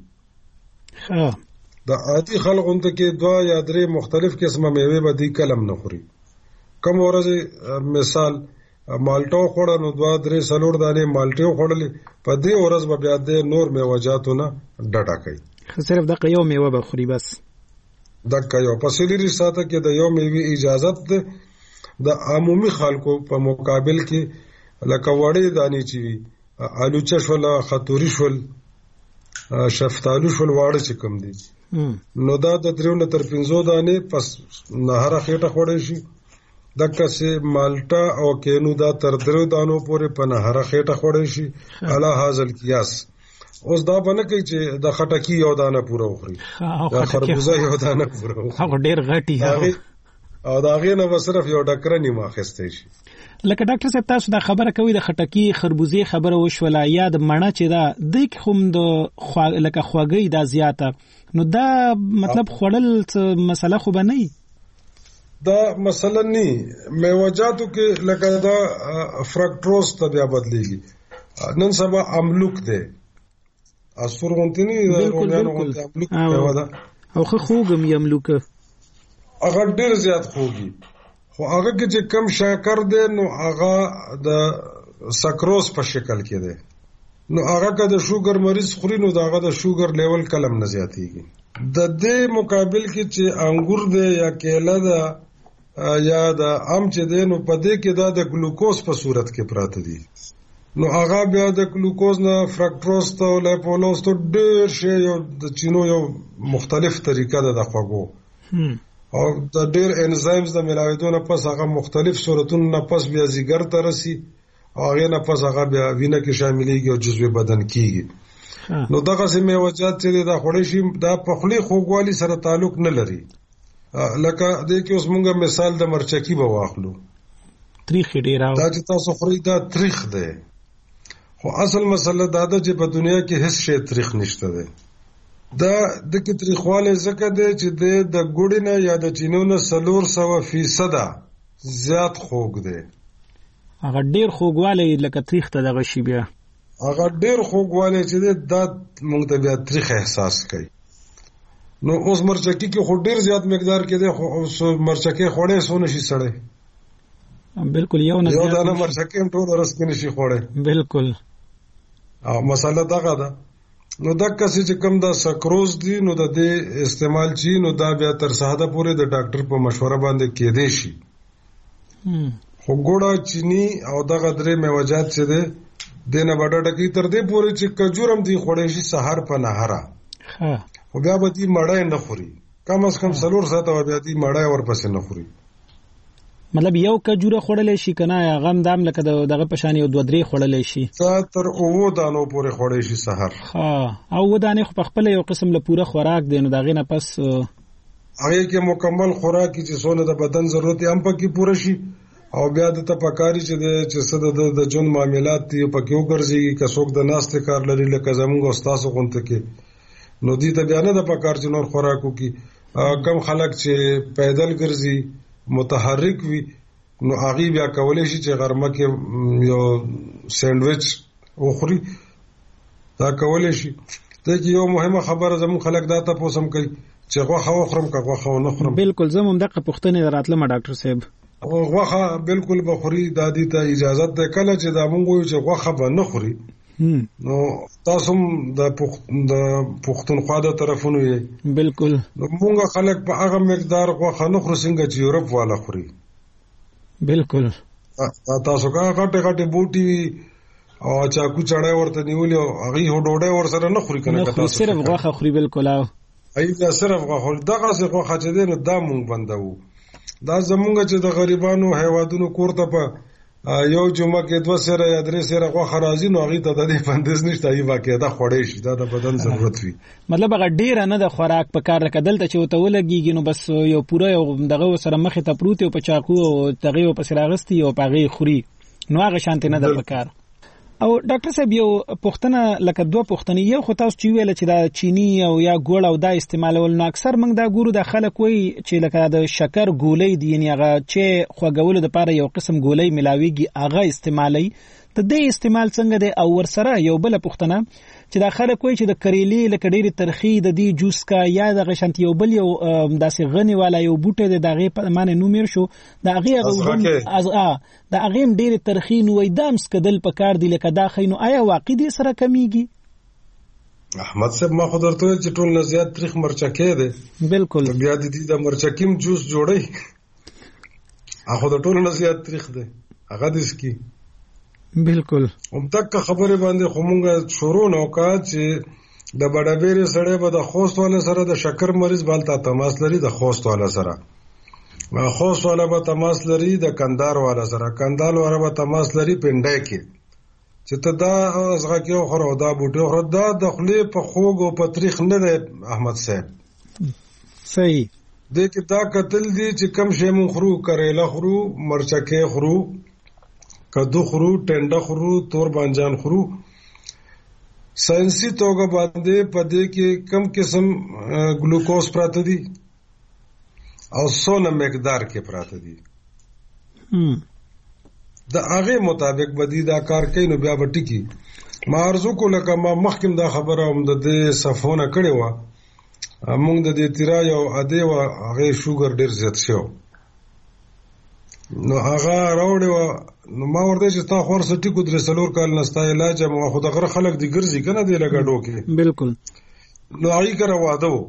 وخوري د عادي خلکو ته کې دوا یا درې مختلف قسمه میوه به دی کلم نه خوري کوم ورځ مثال مالټو خوړل نو دوا درې سلور دانه مالټو خوړل په دې ورځ به بیا د نور میوجاتو نه ډډه کوي صرف د یو میوه به خوري بس د یو په سلیری ساته کې د یو میوه اجازه ده د عمومي خلکو په مقابل کې لکه وړې دانې چې وي آلوچه شول خطوري شول شفتالو شول واړه چې کم دي نو دا د 3 تر 5 دانه پس نهره خېټه خوړې شي دغه سه مالټا او کینو دا تر 3 دانو پورې په نهره خېټه خوړې شي اعلی حاصل کیاس اوس دا باندې کوي چې د خټکی یو دانه پوره وخوري دا خربوزه یو دانه پوره وخوري هغه ډیر غټي او دا غي نه صرف یو ډکر نیمه خسته شي. لکه ډاکټر صاحب تاسو دا خبره کوي د خټکی خربوزه خبره وشوله یا د مڼه چې دا د کوم د لکه خواږی دا زیاته نو دا مطلب خوړل مسله خو به نه دا مثلا نه میوجاتو کې لکه دا فرکټوز ته بیا بدلیږي نن سبا املوک ده اسور غونتنی دا رومانو غونته املوک پیوا ده او خو خوګم یملوک هغه ډیر زیات خوږي خو هغه کې چې کم شکر ده نو هغه د سکروز په شکل کې دی. نو هغه که د شوګر مریض خوري نو داغه د شوګر لیول کلم نه زیاتیږي. د دې مقابل کې چې انګور دی یا کیله ده یا د ام چې دی نو په دې کې دا د ګلوکوز په صورت کې پراته دي. نو هغه بیا د ګلوکوز نه فرکټوز ته او لیپولوز ته ډېر شی یو د چینو یو مختلف طریقه ده د خوږو او د ډېر انزایمز د ملاویدو نه پس هغه مختلف صورتونو نه پس بیا ځیګر ته رسي او هغه نه پس هغه بیا وینه کې شاملېږي او جزوی بدن کېږي. نو دغه سیمه وجات چې دا خوړې شي دا په خولي خوږوالي سره تعلق نه لري. لکه دې کې اوس مونږه مثال د مرچکی به واخلو. تریخ ډیر او دا چې تاسو خوري دا تریخ دی. خو اصل مسله دا ده چې په دنیا کې هیڅ شی تریخ نشته دی. دا د کې تریخواله ځکه دی چې د ګوړې نه یا د چینو نه 400% زیات خوږ دی. هغه ډیر خوږوالی لکه تریخ ته دغه شی بیا هغه ډیر خوږوالی چې دا موږ ته بیا تریخ احساس کوي. نو اوس مرچکی کې خو ډیر زیات مقدار کې دی خو اوس مرچکی خوړې سونه شي سړی بالکل یو دانه مرچکی هم ټول ورځ کې نشي خوړې بالکل. او مسله دغه ده. نو دغه چې کوم دا سکروز دی نو د دې استعمال چی نو دا بیا تر ساده پورې د ډاکټر په مشوره باندې کېدې شي. خو ګوړه چینی او دغه درې میوجات چې ده دنه بډاټه کی تر دې پورې چې کجورم دی خوړې شي سحر په نهره خو بیا به دې مړای نه خوري کم از کم 3 ساعت او بیا دې مړای ورپسې نه خوري. مطلب یو کجوره خوړلې شي کنه غم دام لکه دغه پشان یو 2-3 خوړلې شي تر او دانو پورې خوړې شي سحر. او ودانې خو په خپل یو قسم له پوره خوراک دی نو دغه نه پس هغه کې مکمل خوراک چې څونه د بدن ضرورت هم پکې پوره شي او بیا د تپکاری چې صد د جون معاملات دی پکې وګرځي که څوک د ناست کار لري لکه زموږ استاد غونته کې نو دې ته بیا نه د پکار چې نور خوراکو کې کم خلک چې پیدل ګرځي متحرک وي نو هغه بیا کولای شي چې غرمه کې یو سینډویچ وخوري دا کولای شي. ته یو مهمه خبره زموږ خلک دا ته پوسم کوي چې غوښه وخورم که غوښه ونه خورم. بالکل زموږ دغه پوښتنه راتله ډاکټر صاحب غوښه بالکل بخوري د دې ته اجازه ده کله چې دا مونږ وایو چې غوښه به نه خوري نو تاسو د پښتونخوا د طرفونو یې بالکل مونږ خلک په هغه مقدار غوښه نه خوري څنګه چې یورپ والا خوري. بالکل تاسو غټه بوټي او چاکو چړای ورته نیولې هغه هو ډوډۍ ور سره نه خوري کنه تاسو صرف غوښه خوري. بالکل ایدا صرف غوښه دغه څه غوښه چې دنه دا مونږ بندو. دا زمونږ چې د غریبانو هیوادونو کوړه په یو جمعه کې 2 سره یا 3 سره غوښه راځي نو هغه ته د دې بندیز نشته ای واقعا دا خوړې شي دا د بدن ضرورت وي. مطلب هغه ډیر نه د خوراک په کار لکه دلته چې وته ولګيږي نو بس یو پوره یو دغه سره مخه ته پروت او په چاقو او دغه په سر اغستی او پاغي خوري نو هغه شانته نه د پکار. او ډاکټر صاحب یو پښتنه لکه 2 پښتنې یو خو تاسو چې ویل چې دا چینی او یا ګوړ او دا استعمالول نو اکثر موږ دا ګورو د خلک وای چې لکه د شکر ګولې دی یعنی هغه چې خوګولو د لپاره یو قسم ګولې ملاويږي هغه استعمالي ته د استعمال څنګه دی او ورسره یو بل پښتنه چې دا خلک وای چې د کریلې لکه ډېری ترخی د دې جوس کا یا د غشنت یو بل یو داسې غنی والا یو بوټه د دغه په معنی نومیر شو د هغه از د هغه ډېری ترخی نو وېدام سکدل په کار دی لکه دا خینو آیا واقع دي سره کمیږي؟ احمد صاحب ما خو درته چې ټول نه زیات تاریخ مرچکې ده. بالکل بیا د دې د مرچکیم جوس جوړي هغه د ټول نه زیات تاریخ ده هغه د سکی بالکل هم تک خبره باندې خمونګه شروع نو کا چې د بډابېر سره به د خوست والا سره د شکر مریض بالته تماس لري د خوست والا سره خوست والا به تماس لري د کندهار والا سره کندهار والا به تماس لري پنډای کې چې ته دا ازغه کې خو دا بوټي خو دا د خلی په خوګ او په تاریخ نه ده احمد صاحب صحیح د کې دا قتل دي چې کم شی مون خرو کریلا خرو مرچکه خرو کدو خرو ټنډه خرو تور بانجان خرو ساينسي توګه باندې پدې کې کم قسم ګلوکوز پراته دي او سونه مقدار کې پراته دي د هغه مطابق بدی دا کار کوي نو بیا وټی کی ما ارزو کو لکه ما مخکم دا خبره هم د صفونه کړي و موږ د دې تیرا یو اده و هغه شوګر ډیر زیات شو نو هغه راوړې و نو ما ورته چې تا خور سټی کو درې سلور کال نستا علاج ما خو دغه خلک دی ګرځي کنه دی لګاډو کې بالکل نو هغه کرا واده وو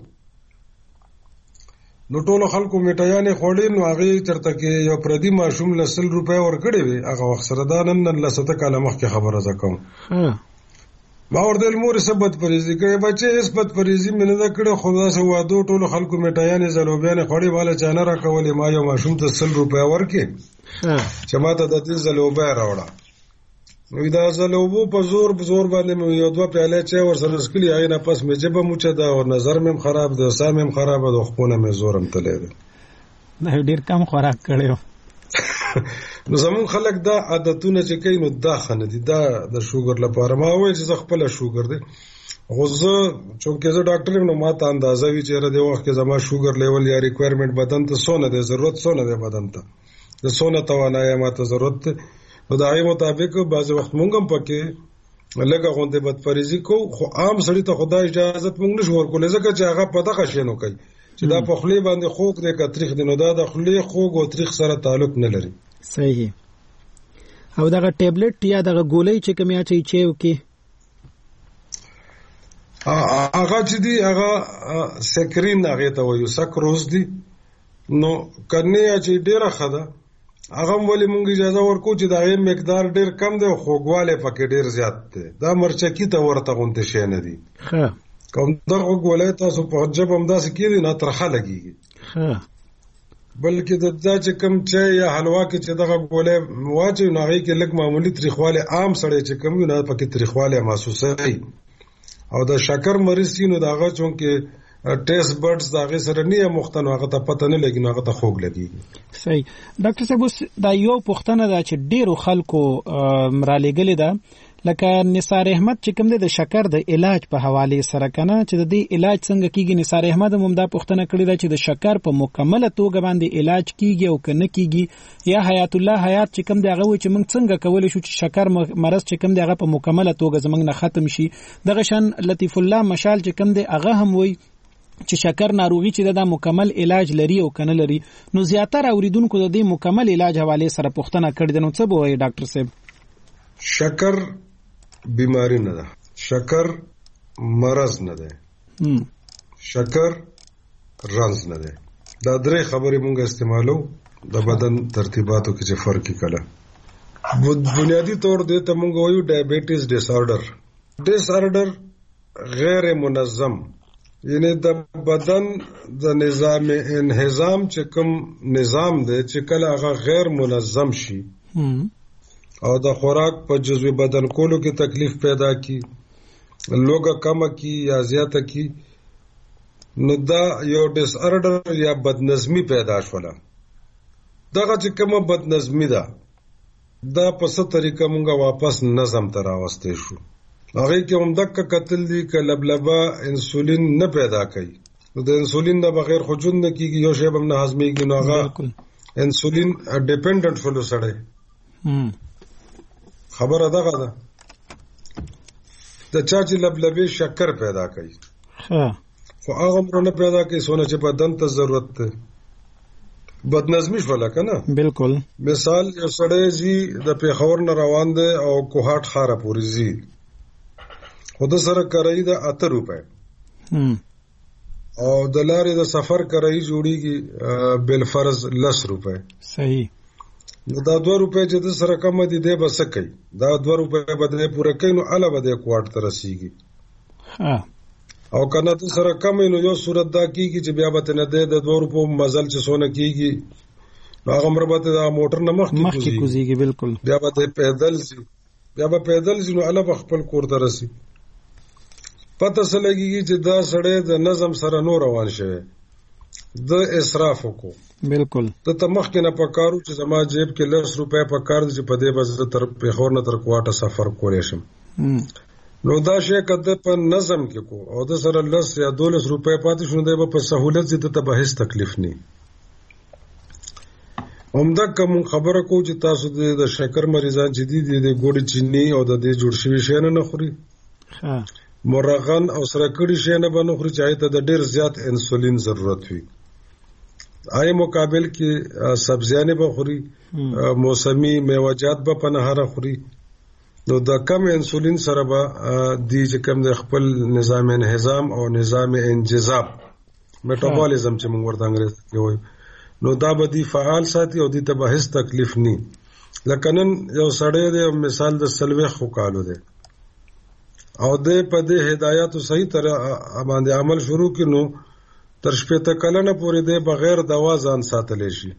نو ټولو خلکو میټایانې خوړې نو هغه چرته کې یو پردي ماشوم لسل روپیا ورکړې وي هغه وخت سره دا نن لسته کاله مخکې خبره زکم ما ورته مور سبت پریزي کوي بچي اسبت پریزي منه دا کړه خدا سه وادو ټولو خلکو میټایانې زلوبیانې خوړې والا چانه را کولې ما یو ماشوم ته 100 روپیا ورکې چې ما ته د دې زلوبیا راوړه نو دا زلوبو په زور باندې مې یو دوه پیاله چای ورسره سکلي هغه نه پس مې جبه موچه دا او نظر مې خراب ده سام مې خراب ده خپونه مې زورم تلې ده نه ډیر کم خوراک کړو نو زمون خلک دا عادتونه چې کوي نو دا خنه دي دا د شوګر لپاره ما وایي چې خپل شوګر دی غوزه چونکه زه ډاکټر نو ما ته اندازه وی چې را دی وخت کې زما شوګر لیول یا ریکوایرمنت بدن ته سونه ده ضرورت سونه ده بدن ته د سونه توانایي ما ته ضرورت ده نو دا یې مطابق بعض وخت مونږ هم پکې لګه غونډه بدپریزي کو خو عام سړی ته خدای اجازه مونږ نشو ورکول ځکه چې هغه په دغه شینو کوي چې دا په خلی باندې خوک دی که تاریخ دی نو دا د خلی خوک او تاریخ سره تعلق نه لري صحیح او دغه ټابلیټ یا دغه ګولۍ چې کوم یا چې وکي هغه چې دی هغه سکرین هغه ته وایو سکروز دی نو کنه یا چې ډیره خده هغه ولې مونږ اجازه ورکو چې دا یې مقدار ډیر کم دی او خوګواله پکې ډیر زیات دی دا مرچکی ته ورته غونډه شي نه دی ها کوم دغه ګولای تاسو په جب هم داسې کېږي نه ترخه لګيږي بلکې د دا چې کم چای یا حلوا کې چې دغه ګولای واچي نه هغه کې لږ معمولی تریخواله عام سړی چې کم نه پکې تریخواله محسوسه وي او د شکر مریض نو داغه چونکه ټیسټ بډز داغه سره نه مختنه هغه ته پته نه لګي هغه ته خوګ لګي صحیح ډاکټر صاحب دا یو پوښتنه ده چې ډیرو خلکو را لګلې ده لکه نثار احمد چې کوم د شکر د علاج په حواله سره کنه چې د دې علاج څنګه کیږي نثار احمد هم دا پوښتنه کړې ده چې د شکر په مکمله توګه باندې علاج کیږي او کنه کیږي یا حیات الله حیات چې کوم دغه و چې موږ څنګه کولای شو چې شکر مرض چې کوم دغه په مکمله توګه زمنګ نه ختم شي دغه شان لطیف الله مشال چې کوم د هغه هم وای چې شکر ناروغي چې د مکمل علاج لري او کنه لري نو زیاتره اوریدونکو د دې مکمل علاج حواله سره پوښتنه کړې ده نو څه به وایي ډاکټر صاحب شکر بیماری نه ده شکر مرض نه ده شکر رنز نه ده دا درې خبرې مونږ استعمالو د بدن ترتیباتو کې چې فرق کړه بنیادی طور دې ته مونږ وایو ډایابټیز ډیس آرډر غیر منظم یعنی د بدن د نظام انهضام چې کوم نظام دی چې کله هغه غیر منظم شي او د خوراک په جزوی بدن کولو کې تکلیف پیدا کی لوګه کم کی یا زیاته کی نو دا یو ډیس آرډر یا بدنظمی پیدا شوله دغه چې کومه بدنظمی ده دا په څه طریقه مونږه واپس نظم ته راوستې شو هغه کې هم دک قتل دي ک لبلبا انسولین نه پیدا کوي نو د انسولین نه بغیر خوجون نه کیږي یو شی هم نه هضمېږي نو هغه انسولین ډیپندنٹ فلو سره خبره دغه ده د چا چې لبلبې شکر پیدا کوي خو هغه مرونه پیدا کوي سونه چې بدن ته ضرورت ده بدنظمی شولا کنه بالکل مثال یو سړی زی د پیښور نه روان دی او کوهاټ خاره پوری زی خود سره کرای د 8 روپے او د لارې د سفر کرای جوړیږي بل فرض 10 روپے صحیح دا 2 روپے چې د سره کم دي د بس کوي دا 2 روپے بدله پوره کوي نو علاوه د کوارټ تر رسیږي او کنه د سره کم نو یو صورت دا کیږي چې بیا به نه د 2 روپو مزل چې سونه کیږي هغه مربته د موټر نه مخ کیږي بالکل بیا به پیدل نو علاوه خپل کور ته رسي پته سلګي چې دا سړی د نظم سره نور روان شوی د اسراف کو بالکل ته تمخ کې نه پکارو چې زما جیب کې 10 روپے پکار دي چې په دې بس تر پیښور نه تر کوټه سفر کولې شم نو دا شی کده په نظم کې کو او د سره 10 یا 12 روپے پاتې شونه دی په سہولت دي ته به هیڅ تکلیف نه همدا کوم خبره کو چې تاسو د شکر مریضان چې دي د ګوډ چینی او د دې جوړ شوی شی نه خوري مرغان او سره کړي شی نه بنو خوري چې ته د ډیر زیات انسولین ضرورت وي آی مقابل کې سبزیانه به خوري موسمی میوه‌جات به په نهار خوري نو د کم انسولین سره به د چې کم د خپل نظام انهضام او نظام انجذاب میټابولیزم چې موږ ورته انګریزي کې وایو نو دا به دی فعال ساتي او د ته به هیڅ تکلیف نه لکه نن یو سړی دی مثال د سلوي خو کالو دی او د په دې هدایت صحیح طرح باندې عمل شروع کینو تر شپته کلنه پورې دی بغیر دوا ځان ساتلی شي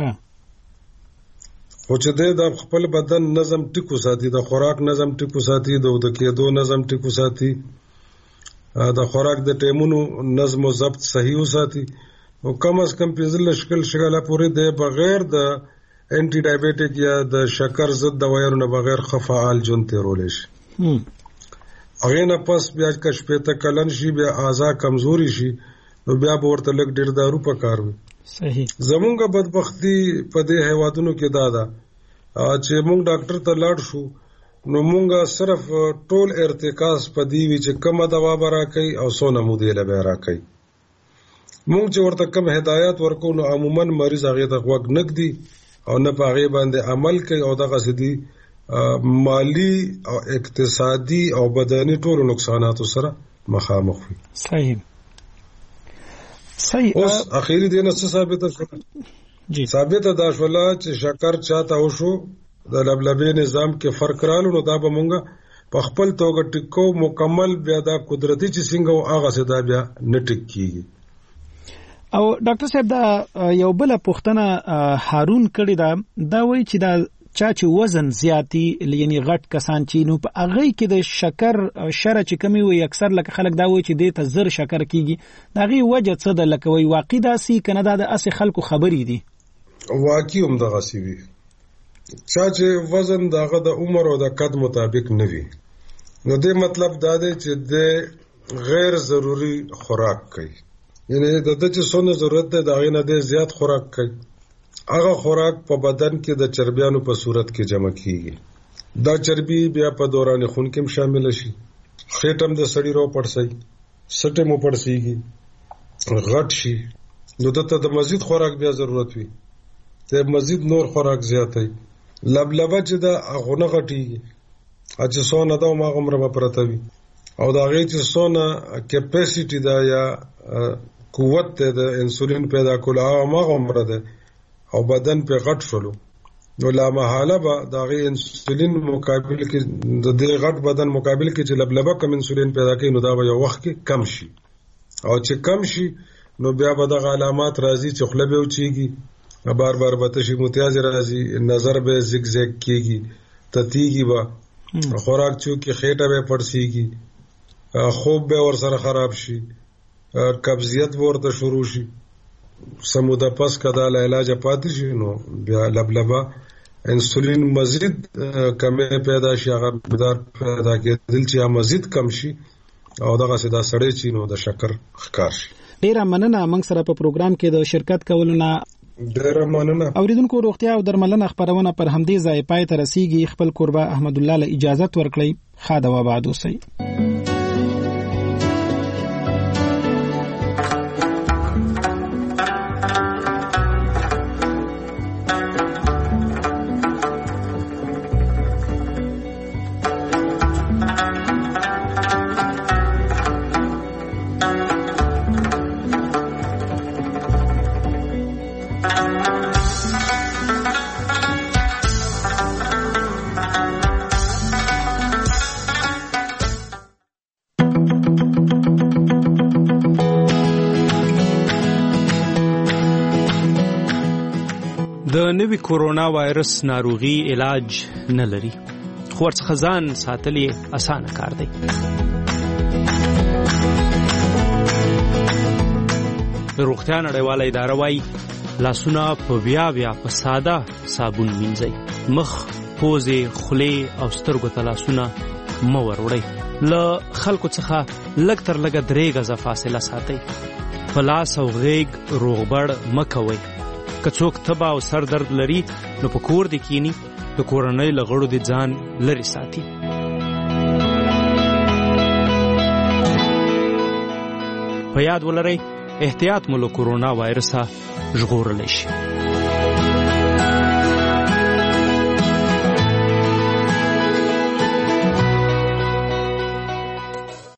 خو چې د خپل بدن نظم ټیکو ساتي د خوراک نظم ټیکو ساتي د کېدو نظم ټیکو ساتي د خوراک د ټیمونو نظم او ضبط صحیح وساتي او کم از کم 15 شکل پورې د بغیر د انټي ډایبټیک یا د شکر ضد دوايانو نه بغیر خفعال جون تیرول شي هغه نه پس بیا کښ پته کلن شي بیا اعضاء کمزوري شي نو بیا ورته لګ ډیر دارو پکاروي صحیح زمونږه بدبختی په دې هیوادونو کې دا چې مونږ ډاکټر ته لاړ شو نو مونږه صرف ټول ارتکاز په دی وی چې کومه دوا برا کوي او سونه مودې له برا کوي مونږ چې ورته کوم هدایت ورکو نو عموما مریض هغه ته وګ نګدي او نه پاغه باندې عمل کوي او دغه سدي مالی او اقتصادي او بدني ټول نقصانات سره مخامخ وي صحیح اوس اخیری دینه څه ثابته شو جی ثابته دا شولا چې شکر چاته وشو د لبلبې نظام کې فرق رالو نو دا به مونږه په خپل توګه ټیکو مکمل بیا دا قدرتي چې څنګه او هغه سدا بیا نټک کیږي او ډاکټر صاحب دا یو بل پوښتنه هارون کړی دا وایي چې دا چا چې وزن زیاتی یعنی غټ کسان چې نو په هغه کې د شکر شره چې کمی وي اکثر لکه خلک دا وایي چې د ته زر شکر کیږي دا غي وجه څه ده لکه وی واقع دا سي کنه دا د اصل خلکو خبرې دي واقع هم دغه سی وي چا چې وزن دغه د عمر او د قد مطابق نه وي نو دې مطلب دا دی چې د غیر ضروری خوراک کوي یعنی د چې څونه ضرورت ده دا غي نه زیات خوراک کوي هغه خوراک په بدن کې د چربیانو په صورت کې جمع کیږي دا چربي بیا په دوران خون کې شامل شي خېټم د سړی رو پړسي سټه مو پړسيږي غټ شي نو د مزید خوراک بیا ضرورت وي ته مزید نور خوراک زیاتای لبلبه چې دا غونه غټيږي اځ سونه دا ما عمره پرته وي او دا غي چې سونه کیپاسټي دا یا قوت د انسولین پیدا کول او ما عمره ده او بدن په غټ شولو نو لا محاله به دا غي انسولین مقابل کې د دې غټ بدن مقابل کې چې لبلبه کم انسولین پیدا کوي نو دا به یو وخت کې کم شي او چې کم شي نو بیا به د علامات راځي چې خله به اوچيږي بار بار به تشي متیاز راځي نظر به زګ زګ کیږي تتیږي به خوراک چو کې خېټه به پړسيږي خوب به ور سره خراب شي قبضیت ورته شروع شي سموده پس کدا علاج پاتې شي نو بیا لبلبه انسولین مزید کمه پیدا شي هغه مقدار پیدا کېدل چې مزید کم شي او دغه سدا سړی چې نو د شکر ښکار شي ډیره مننه موږ سره په پروګرام کې د شرکت کولو نه ډیره مننه اوریدونکو روغتیا او درملنه خبرونه پر همدې ځای پای ته رسیږي خپل قربا احمد الله له اجازه ورکړي خاده و بعد اوسئ د نوي کورونا وایرس ناروغي علاج نه لري خو ورڅخه ځان ساتل یې اسانه کار دی د روغتیا نړیواله اداره وايي لاسونه په بیا په ساده صابون مینځئ مخ پوزې خولې او سترګو ته لاسونه مه وروړئ له خلکو څخه لږ تر لږه 3 غزه فاصله ساتئ په لاس او غېږ روغبړ مه کوئ که څوک تبه او سر درد لري نو په کور دې کینی د کورنۍ له غړو دې ځان لرې ساتي په یاد ولرئ احتیاط مو له کورونا وایرس ژغورل شي.